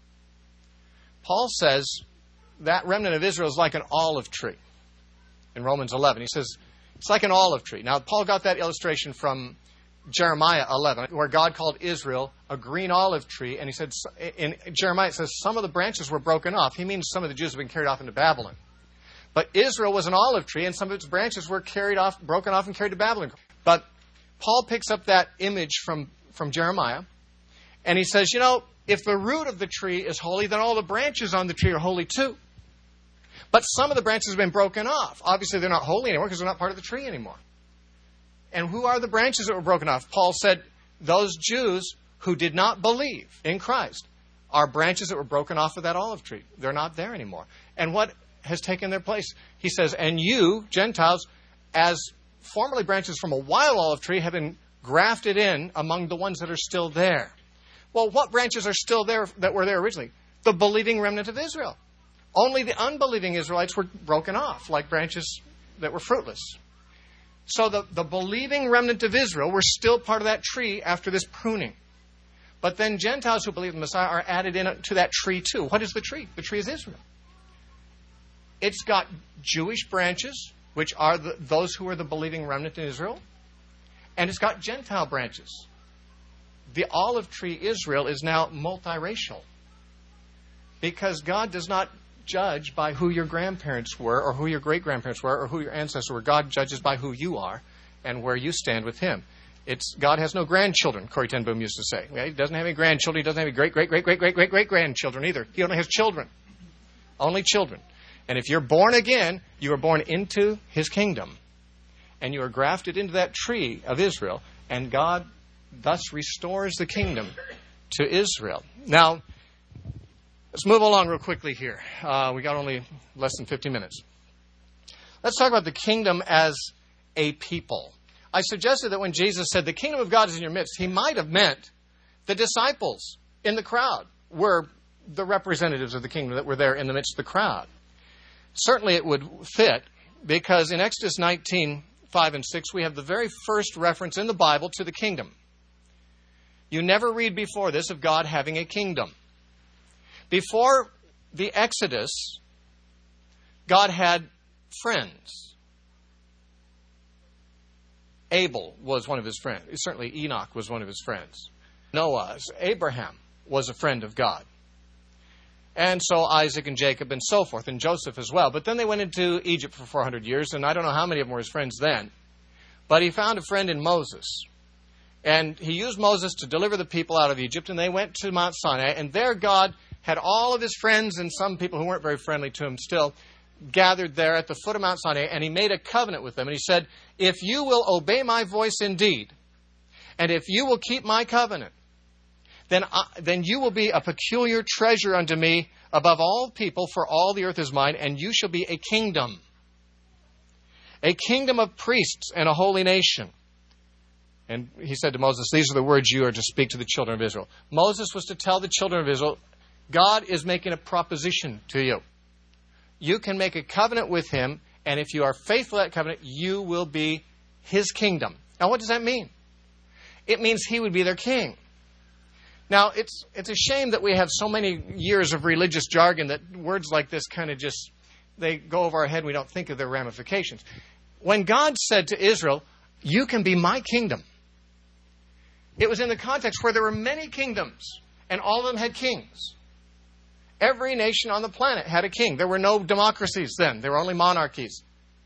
Paul says that remnant of Israel is like an olive tree. In Romans eleven, he says it's like an olive tree. Now, Paul got that illustration from Jeremiah eleven, where God called Israel a green olive tree. And he said, in Jeremiah, it says some of the branches were broken off. He means some of the Jews have been carried off into Babylon. But Israel was an olive tree, and some of its branches were carried off, broken off and carried to Babylon. But Paul picks up that image from, from Jeremiah, and he says, you know, if the root of the tree is holy, then all the branches on the tree are holy too. But some of the branches have been broken off. Obviously, they're not holy anymore because they're not part of the tree anymore. And who are the branches that were broken off? Paul said those Jews who did not believe in Christ are branches that were broken off of that olive tree. They're not there anymore. And what has taken their place? He says, and you, Gentiles, as formerly branches from a wild olive tree, have been grafted in among the ones that are still there. Well, what branches are still there that were there originally? The believing remnant of Israel. Only the unbelieving Israelites were broken off, like branches that were fruitless. So the, the believing remnant of Israel were still part of that tree after this pruning. But then Gentiles who believe in the Messiah are added into that tree too. What is the tree? The tree is Israel. It's got Jewish branches, which are the, those who are the believing remnant in Israel. And it's got Gentile branches. The olive tree Israel is now multiracial. Because God does not judge by who your grandparents were or who your great-grandparents were or who your ancestors were. God judges by who you are and where you stand with Him. It's God has no grandchildren, Corrie ten Boom used to say. He doesn't have any grandchildren. He doesn't have any great-great-great-great-great-great-great-grandchildren either. He only has children. Only children. And if you're born again, you are born into His kingdom. And you are grafted into that tree of Israel. And God thus restores the kingdom to Israel. Now, let's move along real quickly here. Uh, we got only less than fifty minutes. Let's talk about the kingdom as a people. I suggested that when Jesus said the kingdom of God is in your midst, He might have meant the disciples in the crowd were the representatives of the kingdom that were there in the midst of the crowd. Certainly it would fit, because in Exodus nineteen, five and six, we have the very first reference in the Bible to the kingdom. You never read before this of God having a kingdom. Before the Exodus, God had friends. Abel was one of his friends. Certainly Enoch was one of his friends. Noah, Abraham was a friend of God. And so Isaac and Jacob and so forth, and Joseph as well. But then they went into Egypt for four hundred years, and I don't know how many of them were his friends then. But he found a friend in Moses. And he used Moses to deliver the people out of Egypt, and they went to Mount Sinai, and there God had all of his friends and some people who weren't very friendly to him still gathered there at the foot of Mount Sinai, and he made a covenant with them. And he said, if you will obey my voice indeed, and if you will keep my covenant, then I, then you will be a peculiar treasure unto me above all people, for all the earth is mine, and you shall be a kingdom. A kingdom of priests and a holy nation. And he said to Moses, these are the words you are to speak to the children of Israel. Moses was to tell the children of Israel, God is making a proposition to you. You can make a covenant with him, and if you are faithful to that covenant, you will be his kingdom. Now, what does that mean? It means he would be their king. Now, it's it's a shame that we have so many years of religious jargon that words like this kind of just, they go over our head and we don't think of their ramifications. When God said to Israel, you can be my kingdom, it was in the context where there were many kingdoms, and all of them had kings. Every nation on the planet had a king. There were no democracies then. There were only monarchies.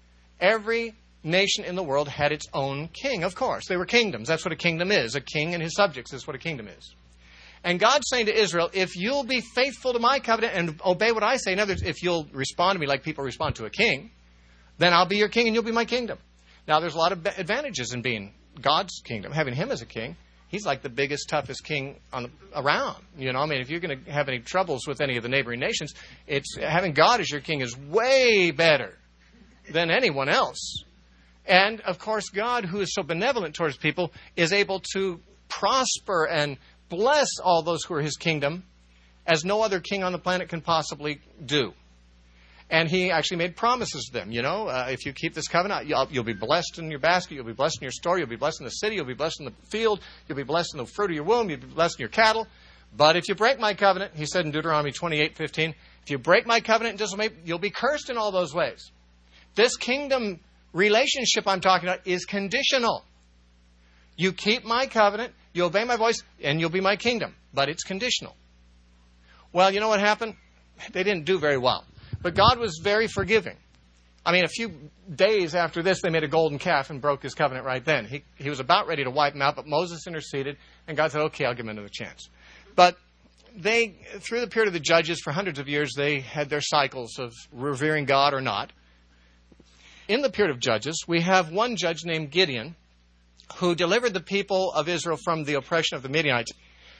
Every nation in the world had its own king, of course. They were kingdoms. That's what a kingdom is. A king and his subjects is what a kingdom is. And God's saying to Israel, if you'll be faithful to my covenant and obey what I say, in other words, if you'll respond to me like people respond to a king, then I'll be your king and you'll be my kingdom. Now, there's a lot of advantages in being God's kingdom, having him as a king. He's like the biggest, toughest king on the, around. You know, I mean, if you're going to have any troubles with any of the neighboring nations, it's having God as your king is way better than anyone else. And, of course, God, who is so benevolent towards people, is able to prosper and bless all those who are his kingdom as no other king on the planet can possibly do. And he actually made promises to them. You know, uh, if you keep this covenant, you'll, you'll be blessed in your basket, you'll be blessed in your store, you'll be blessed in the city, you'll be blessed in the field, you'll be blessed in the fruit of your womb, you'll be blessed in your cattle. But if you break my covenant, he said in Deuteronomy twenty-eight fifteen, if you break my covenant and disobey, you'll be cursed in all those ways. This kingdom relationship I'm talking about is conditional. You keep my covenant, you obey my voice, and you'll be my kingdom. But it's conditional. Well, you know what happened? They didn't do very well. But God was very forgiving. I mean, a few days after this, they made a golden calf and broke his covenant right then. He, he was about ready to wipe them out, but Moses interceded, and God said, okay, I'll give him another chance. But they, through the period of the judges, for hundreds of years, they had their cycles of revering God or not. In the period of judges, we have one judge named Gideon, who delivered the people of Israel from the oppression of the Midianites.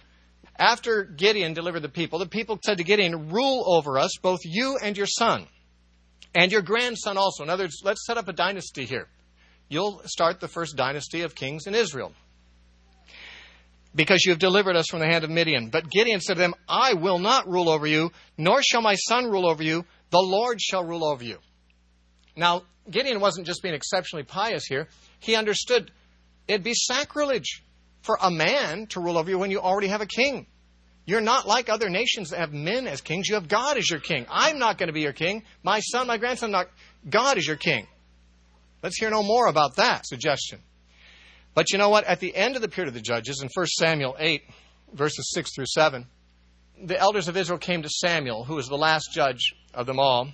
After Gideon delivered the people, the people said to Gideon, rule over us, both you and your son, and your grandson also. In other words, let's set up a dynasty here. You'll start the first dynasty of kings in Israel, because you have delivered us from the hand of Midian. But Gideon said to them, I will not rule over you, nor shall my son rule over you. The Lord shall rule over you. Now, Gideon wasn't just being exceptionally pious here. He understood it'd be sacrilege for a man to rule over you when you already have a king. You're not like other nations that have men as kings. You have God as your king. I'm not going to be your king. My son, my grandson, not. God is your king. Let's hear no more about that suggestion. But you know what? At the end of the period of the judges, in First Samuel eight, verses six through seven, the elders of Israel came to Samuel, who was the last judge of them all.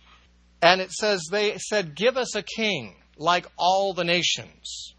And it says, they said, give us a king like all the nations.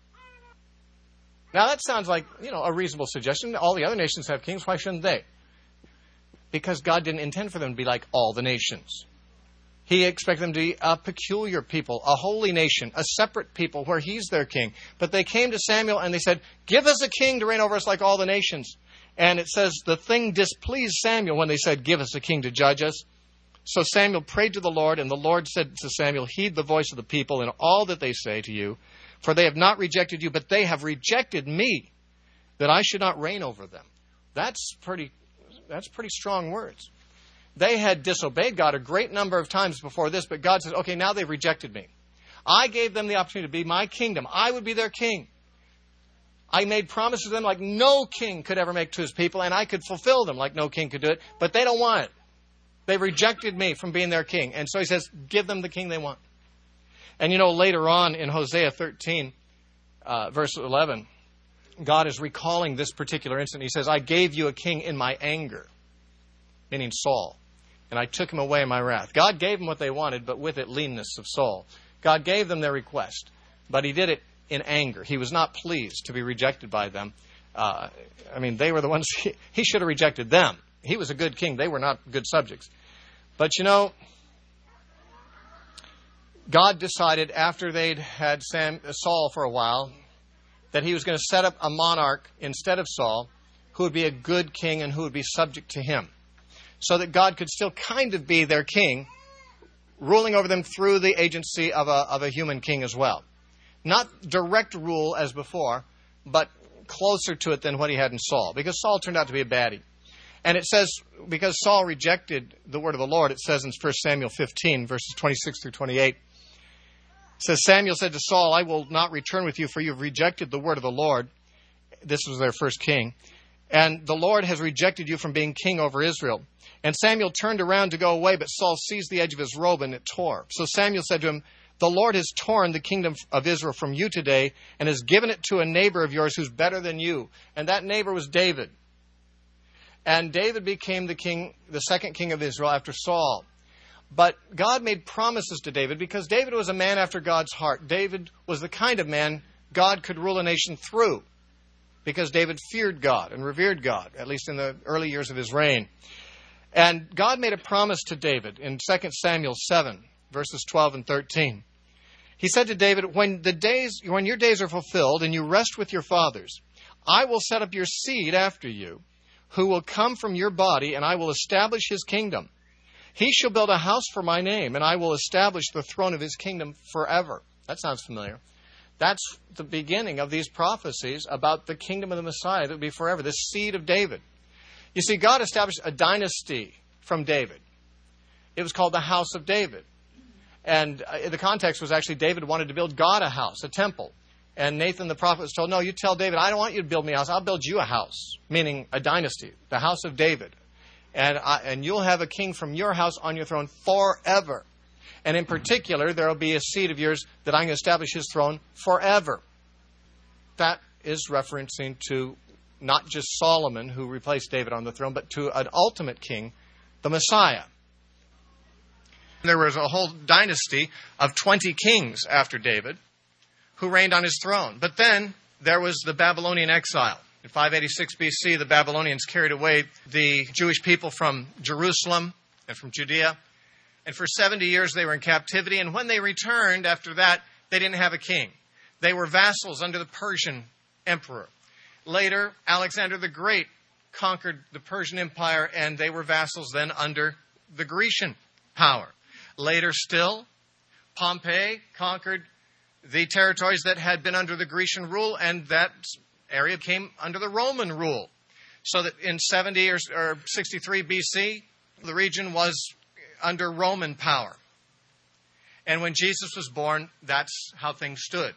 Now, that sounds like, you know, a reasonable suggestion. All the other nations have kings. Why shouldn't they? Because God didn't intend for them to be like all the nations. He expected them to be a peculiar people, a holy nation, a separate people where he's their king. But they came to Samuel and they said, give us a king to reign over us like all the nations. And it says the thing displeased Samuel when they said, give us a king to judge us. So Samuel prayed to the Lord, and the Lord said to Samuel, heed the voice of the people in all that they say to you. For they have not rejected you, but they have rejected me, that I should not reign over them. That's pretty, that's pretty strong words. They had disobeyed God a great number of times before this, but God says, okay, now they've rejected me. I gave them the opportunity to be my kingdom. I would be their king. I made promises to them like no king could ever make to his people, and I could fulfill them like no king could do it, but they don't want it. They rejected me from being their king. And so he says, give them the king they want. And you know, later on in Hosea thirteen, uh, verse eleven, God is recalling this particular incident. He says, I gave you a king in my anger, meaning Saul, and I took him away in my wrath. God gave them what they wanted, but with it leanness of soul. God gave them their request, but he did it in anger. He was not pleased to be rejected by them. Uh, I mean, they were the ones, he, he should have rejected them. He was a good king. They were not good subjects. But you know, God decided after they'd had Sam, Saul for a while that he was going to set up a monarch instead of Saul who would be a good king and who would be subject to him, so that God could still kind of be their king, ruling over them through the agency of a, of a human king as well. Not direct rule as before, but closer to it than what he had in Saul, because Saul turned out to be a baddie. And it says, because Saul rejected the word of the Lord, it says in First Samuel fifteen, verses twenty-six through twenty-eight, it says, Samuel said to Saul, I will not return with you, for you have rejected the word of the Lord. This was their first king. And the Lord has rejected you from being king over Israel. And Samuel turned around to go away, but Saul seized the edge of his robe and it tore. So Samuel said to him, the Lord has torn the kingdom of Israel from you today and has given it to a neighbor of yours who's better than you. And that neighbor was David. And David became the king, the second king of Israel after Saul. But God made promises to David because David was a man after God's heart. David was the kind of man God could rule a nation through because David feared God and revered God, at least in the early years of his reign. And God made a promise to David in Second Samuel seven, verses twelve and thirteen. He said to David, when the days, when your days are fulfilled and you rest with your fathers, I will set up your seed after you, who will come from your body, and I will establish his kingdom. He shall build a house for my name, and I will establish the throne of his kingdom forever. That sounds familiar. That's the beginning of these prophecies about the kingdom of the Messiah that would be forever, the seed of David. You see, God established a dynasty from David. It was called the House of David. And the context was actually David wanted to build God a house, a temple. And Nathan the prophet was told, no, you tell David, I don't want you to build me a house. I'll build you a house, meaning a dynasty, the house of David. And I, and you'll have a king from your house on your throne forever. And in particular, there will be a seed of yours that I'm going to establish his throne forever. That is referencing to not just Solomon, who replaced David on the throne, but to an ultimate king, the Messiah. There was a whole dynasty of twenty kings after David who reigned on his throne. But then there was the Babylonian exile. In five eighty-six B C, the Babylonians carried away the Jewish people from Jerusalem and from Judea. And for seventy years they were in captivity. And when they returned after that, they didn't have a king. They were vassals under the Persian emperor. Later, Alexander the Great conquered the Persian Empire, and they were vassals then under the Grecian power. Later still, Pompey conquered the territories that had been under the Grecian rule, and that area came under the Roman rule. So that in seventy or, or sixty-three B C, the region was under Roman power. And when Jesus was born, that's how things stood.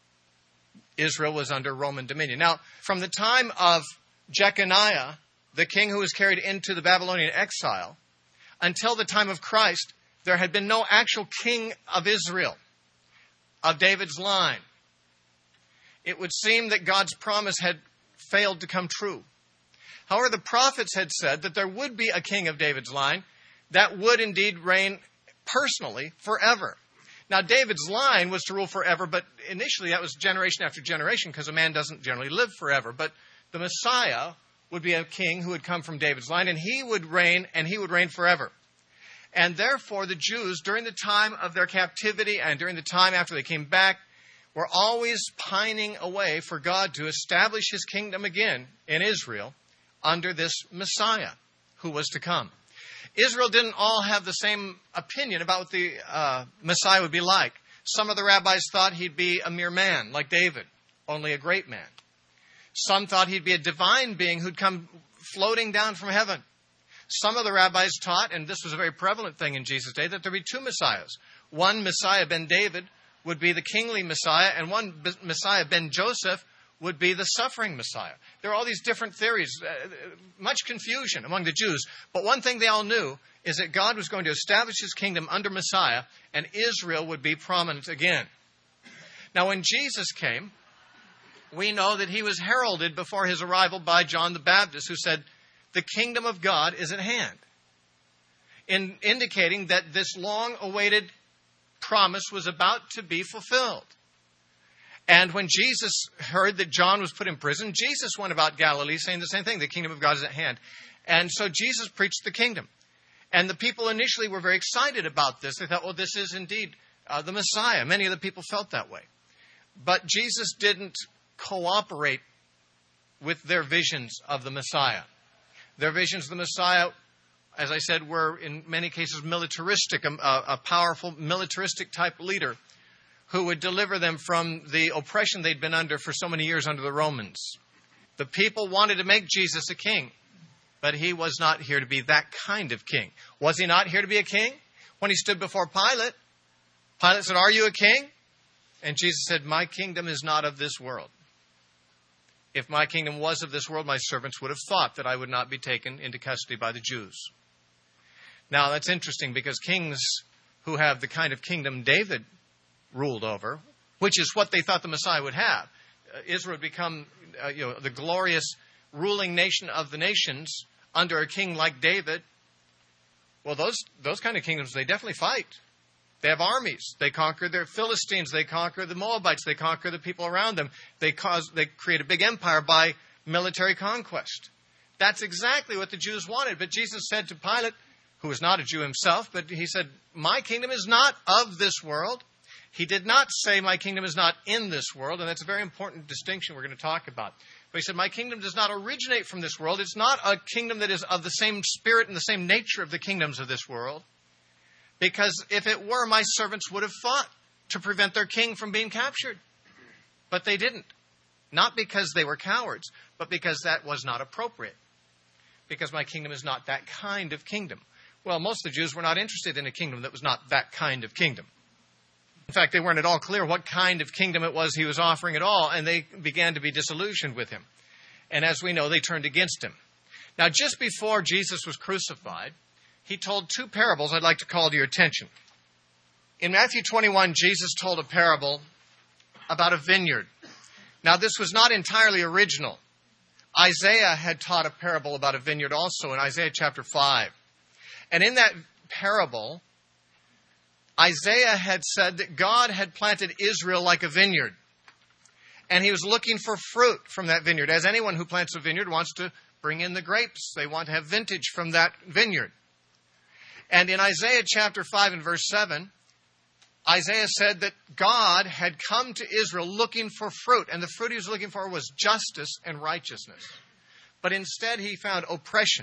Israel was under Roman dominion. Now, from the time of Jeconiah, the king who was carried into the Babylonian exile, until the time of Christ, there had been no actual king of Israel, of David's line. It would seem that God's promise had failed to come true. However, the prophets had said that there would be a king of David's line that would indeed reign personally forever. Now, David's line was to rule forever, but initially that was generation after generation because a man doesn't generally live forever. But the Messiah would be a king who would come from David's line, and he would reign, and he would reign forever. And therefore, the Jews, during the time of their captivity and during the time after they came back, were always pining away for God to establish his kingdom again in Israel under this Messiah who was to come. Israel didn't all have the same opinion about what the uh, Messiah would be like. Some of the rabbis thought he'd be a mere man, like David, only a great man. Some thought he'd be a divine being who'd come floating down from heaven. Some of the rabbis taught, and this was a very prevalent thing in Jesus' day, that there would be two Messiahs. One Messiah ben David would be the kingly Messiah, and one Messiah ben Joseph would be the suffering Messiah. There are all these different theories, uh, much confusion among the Jews. But one thing they all knew is that God was going to establish his kingdom under Messiah, and Israel would be prominent again. Now, when Jesus came, we know that he was heralded before his arrival by John the Baptist, who said, "The kingdom of God is at hand," in indicating that this long-awaited promise was about to be fulfilled. And when Jesus heard that John was put in prison, Jesus went about Galilee saying the same thing, the kingdom of God is at hand. And so Jesus preached the kingdom. And the people initially were very excited about this. They thought, well, this is indeed uh, the Messiah. Many of the people felt that way. But Jesus didn't cooperate with their visions of the Messiah. Their visions of the Messiah, as I said, were in many cases militaristic, a, a powerful militaristic type leader who would deliver them from the oppression they'd been under for so many years under the Romans. The people wanted to make Jesus a king, but he was not here to be that kind of king. Was he not here to be a king? When he stood before Pilate, Pilate said, "Are you a king?" And Jesus said, "My kingdom is not of this world. If my kingdom was of this world, my servants would have thought that I would not be taken into custody by the Jews." Now, that's interesting because kings who have the kind of kingdom David ruled over, which is what they thought the Messiah would have, uh, Israel would become uh, you know, the glorious ruling nation of the nations under a king like David. Well, those those kind of kingdoms, they definitely fight. They have armies. They conquer their Philistines. They conquer the Moabites. They conquer the people around them. They cause they create a big empire by military conquest. That's exactly what the Jews wanted. But Jesus said to Pilate, who was not a Jew himself, but he said, "My kingdom is not of this world." He did not say, "My kingdom is not in this world," and that's a very important distinction we're going to talk about. But he said, "My kingdom does not originate from this world. It's not a kingdom that is of the same spirit and the same nature of the kingdoms of this world. Because if it were, my servants would have fought to prevent their king from being captured. But they didn't. Not because they were cowards, but because that was not appropriate. Because my kingdom is not that kind of kingdom." Well, most of the Jews were not interested in a kingdom that was not that kind of kingdom. In fact, they weren't at all clear what kind of kingdom it was he was offering at all, and they began to be disillusioned with him. And as we know, they turned against him. Now, just before Jesus was crucified, he told two parables I'd like to call to your attention. In Matthew twenty-one, Jesus told a parable about a vineyard. Now, this was not entirely original. Isaiah had taught a parable about a vineyard also in Isaiah chapter five. And in that parable, Isaiah had said that God had planted Israel like a vineyard. And he was looking for fruit from that vineyard, as anyone who plants a vineyard wants to bring in the grapes. They want to have vintage from that vineyard. And in Isaiah chapter five and verse seven, Isaiah said that God had come to Israel looking for fruit. And the fruit he was looking for was justice and righteousness. But instead he found oppression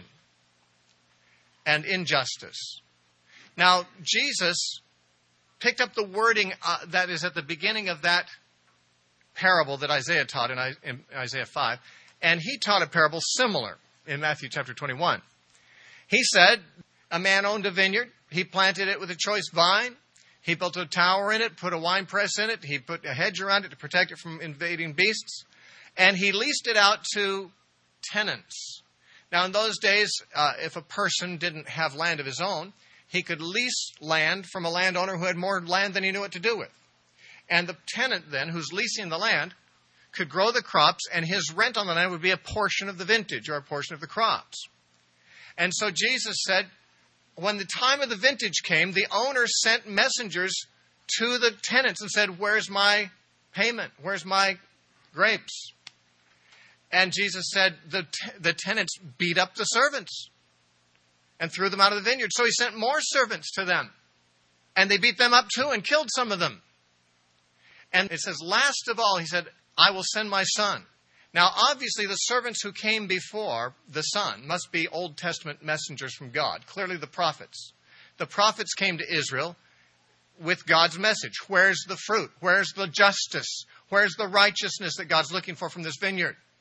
and injustice. Now, Jesus picked up the wording uh, that is at the beginning of that parable that Isaiah taught in, in Isaiah five, and he taught a parable similar in Matthew chapter twenty-one. He said, a man owned a vineyard. He planted it with a choice vine. He built a tower in it, put a wine press in it. He put a hedge around it to protect it from invading beasts. And he leased it out to tenants. Now, in those days, uh, if a person didn't have land of his own, he could lease land from a landowner who had more land than he knew what to do with. And the tenant then, who's leasing the land, could grow the crops, and his rent on the land would be a portion of the vintage or a portion of the crops. And so Jesus said, when the time of the vintage came, the owner sent messengers to the tenants and said, "Where's my payment? Where's my grapes?" And Jesus said the, t- the tenants beat up the servants and threw them out of the vineyard. So he sent more servants to them. And they beat them up too and killed some of them. And it says, last of all, he said, "I will send my son." Now, obviously, the servants who came before the son must be Old Testament messengers from God. Clearly, the prophets. The prophets came to Israel with God's message. Where's the fruit? Where's the justice? Where's the righteousness that God's looking for from this vineyard?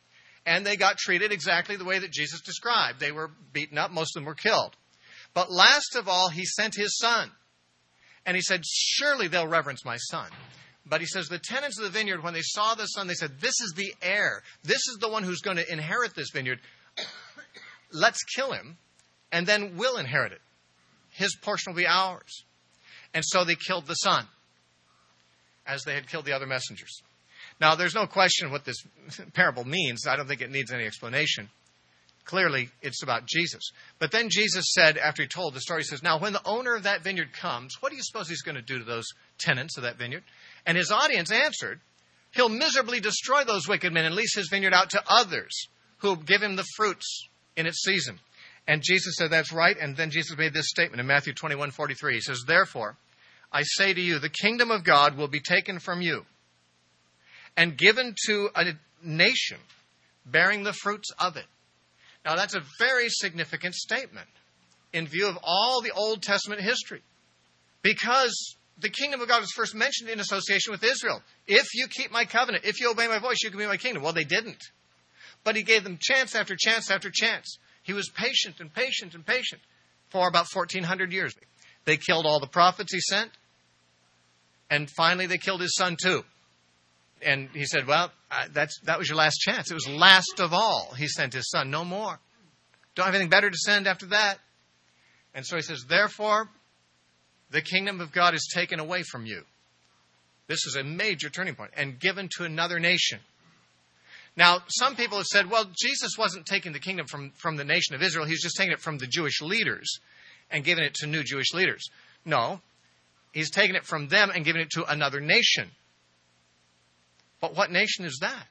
And they got treated exactly the way that Jesus described. They were beaten up. Most of them were killed. But last of all, he sent his son. And he said, surely they'll reverence my son. But he says the tenants of the vineyard, when they saw the son, they said, this is the heir. This is the one who's going to inherit this vineyard. Let's kill him, and then we'll inherit it. His portion will be ours. And so they killed the son, as they had killed the other messengers. Now, there's no question what this parable means. I don't think it needs any explanation. Clearly, it's about Jesus. But then Jesus said, after he told the story, he says, now, when the owner of that vineyard comes, what do you suppose he's going to do to those tenants of that vineyard? And his audience answered, he'll miserably destroy those wicked men and lease his vineyard out to others who will give him the fruits in its season. And Jesus said, that's right. And then Jesus made this statement in Matthew twenty-one forty-three. He says, therefore, I say to you, the kingdom of God will be taken from you and given to a nation bearing the fruits of it. Now, that's a very significant statement in view of all the Old Testament history, because the kingdom of God was first mentioned in association with Israel. If you keep my covenant, if you obey my voice, you can be my kingdom. Well, they didn't. But he gave them chance after chance after chance. He was patient and patient and patient for about fourteen hundred years. They killed all the prophets he sent. And finally, they killed his son, too. And he said, well, uh, that's, that was your last chance. It was last of all. He sent his son. No more. Don't have anything better to send after that. And so he says, therefore, the kingdom of God is taken away from you. This is a major turning point. And given to another nation. Now, some people have said, well, Jesus wasn't taking the kingdom from, from the nation of Israel. He was just taking it from the Jewish leaders and giving it to new Jewish leaders. No. He's taking it from them and giving it to another nation. But what nation is that?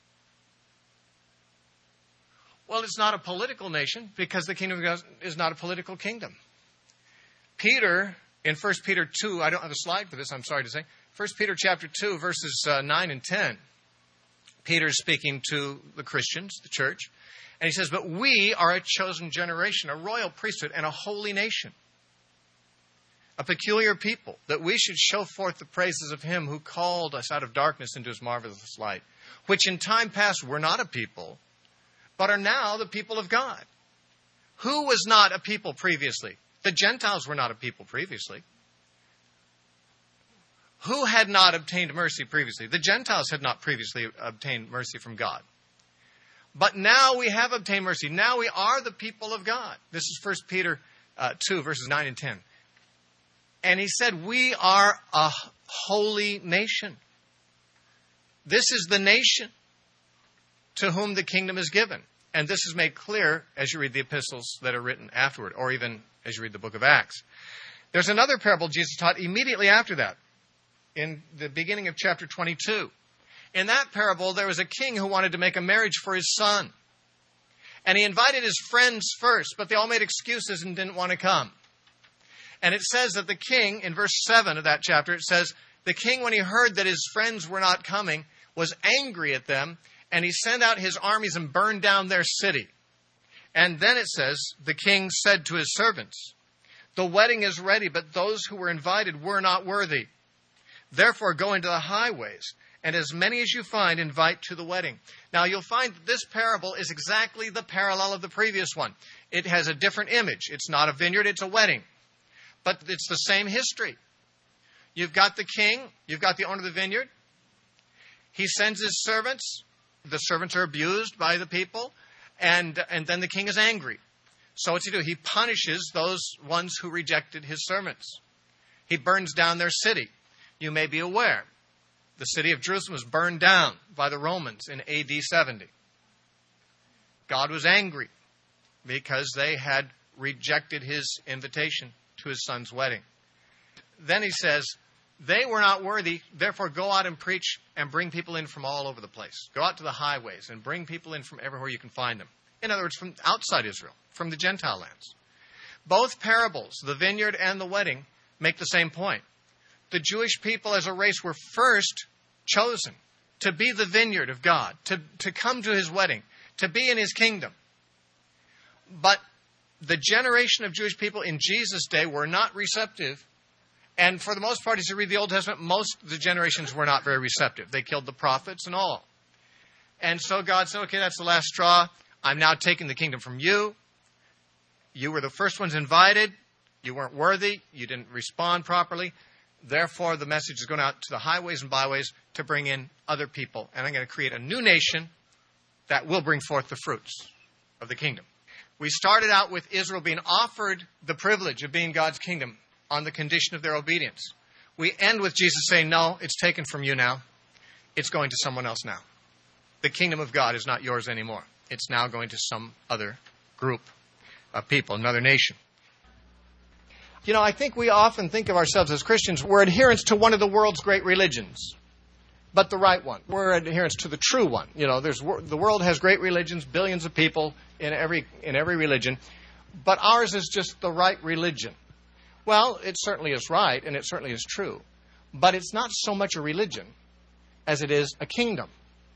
Well, it's not a political nation, because the kingdom of God is not a political kingdom. Peter, in First Peter two, I don't have a slide for this, I'm sorry to say. First Peter chapter two, verses uh, nine and ten. Peter's speaking to the Christians, the church. And he says, but we are a chosen generation, a royal priesthood, and a holy nation. A peculiar people, that we should show forth the praises of him who called us out of darkness into his marvelous light, which in time past were not a people, but are now the people of God. Who was not a people previously? The Gentiles were not a people previously. Who had not obtained mercy previously? The Gentiles had not previously obtained mercy from God. But now we have obtained mercy. Now we are the people of God. This is First Peter uh, two, verses nine and ten. And he said, we are a holy nation. This is the nation to whom the kingdom is given. And this is made clear as you read the epistles that are written afterward, or even as you read the book of Acts. There's another parable Jesus taught immediately after that, in the beginning of chapter twenty-two. In that parable, there was a king who wanted to make a marriage for his son. And he invited his friends first, but they all made excuses and didn't want to come. And it says that the king, in verse seven of that chapter, it says, the king, when he heard that his friends were not coming, was angry at them, and he sent out his armies and burned down their city. And then it says, the king said to his servants, the wedding is ready, but those who were invited were not worthy. Therefore, go into the highways, and as many as you find, invite to the wedding. Now, you'll find that this parable is exactly the parallel of the previous one. It has a different image. It's not a vineyard, it's a wedding. But it's the same history. You've got the king. You've got the owner of the vineyard. He sends his servants. The servants are abused by the people. And, and then the king is angry. So what's he do? He punishes those ones who rejected his servants. He burns down their city. You may be aware, the city of Jerusalem was burned down by the Romans in A D seventy. God was angry because they had rejected his invitation to his son's wedding. Then he says, they were not worthy, therefore go out and preach and bring people in from all over the place. Go out to the highways and bring people in from everywhere you can find them. In other words, from outside Israel, from the Gentile lands. Both parables, the vineyard and the wedding, make the same point. The Jewish people as a race were first chosen to be the vineyard of God, to, to come to his wedding, to be in his kingdom. But the generation of Jewish people in Jesus' day were not receptive. And for the most part, as you read the Old Testament, most of the generations were not very receptive. They killed the prophets and all. And so God said, okay, that's the last straw. I'm now taking the kingdom from you. You were the first ones invited. You weren't worthy. You didn't respond properly. Therefore, the message is going out to the highways and byways to bring in other people. And I'm going to create a new nation that will bring forth the fruits of the kingdom. We started out with Israel being offered the privilege of being God's kingdom on the condition of their obedience. We end with Jesus saying, no, it's taken from you now. It's going to someone else now. The kingdom of God is not yours anymore. It's now going to some other group of people, another nation. You know, I think we often think of ourselves as Christians, we're adherents to one of the world's great religions, but the right one. We're adherents to the true one. You know, there's the world has great religions, billions of people in every in every religion, but ours is just the right religion. Well, it certainly is right, and it certainly is true, but it's not so much a religion as it is a kingdom.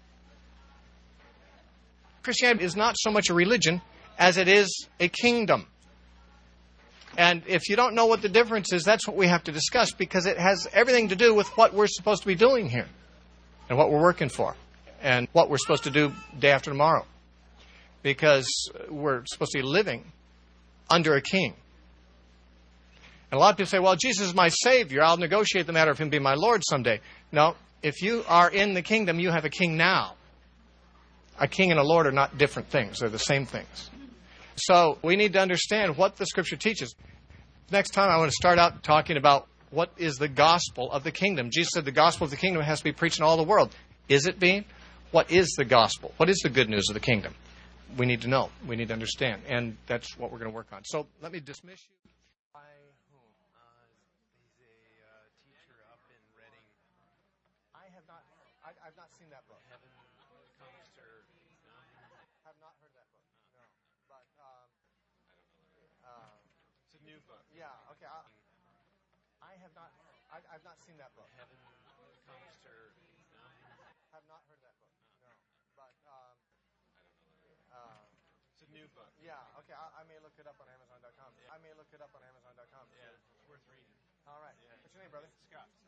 Christianity is not so much a religion as it is a kingdom. And if you don't know what the difference is, that's what we have to discuss, because it has everything to do with what we're supposed to be doing here and what we're working for and what we're supposed to do day after tomorrow, because we're supposed to be living under a king. And a lot of people say, well, Jesus is my Savior. I'll negotiate the matter of Him being my Lord someday. No, if you are in the kingdom, you have a king now. A king and a Lord are not different things. They're the same things. So we need to understand what the Scripture teaches. Next time I want to start out talking about what is the gospel of the kingdom. Jesus said the gospel of the kingdom has to be preached in all the world. Is it being? What is the gospel? What is the good news of the kingdom? We need to know. We need to understand. And that's what we're going to work on. So let me dismiss you. By whom? Uh, he's a uh, teacher up in Reading. I have not. I, I've not seen that book. Heaven comes to earth. No? Have not heard that book. No. But um, uh, It's a new book. yeah. Okay. I, I have not. I, I've not seen that book. Heaven comes to earth. No? Have not heard that book. No. But um, uh, It's a new book. yeah. Okay. I, I may look it up on Amazon dot com. Yeah. I may look it up on Amazon dot com. Yeah, it's worth reading. All right. Yeah. What's your name, brother? Scott.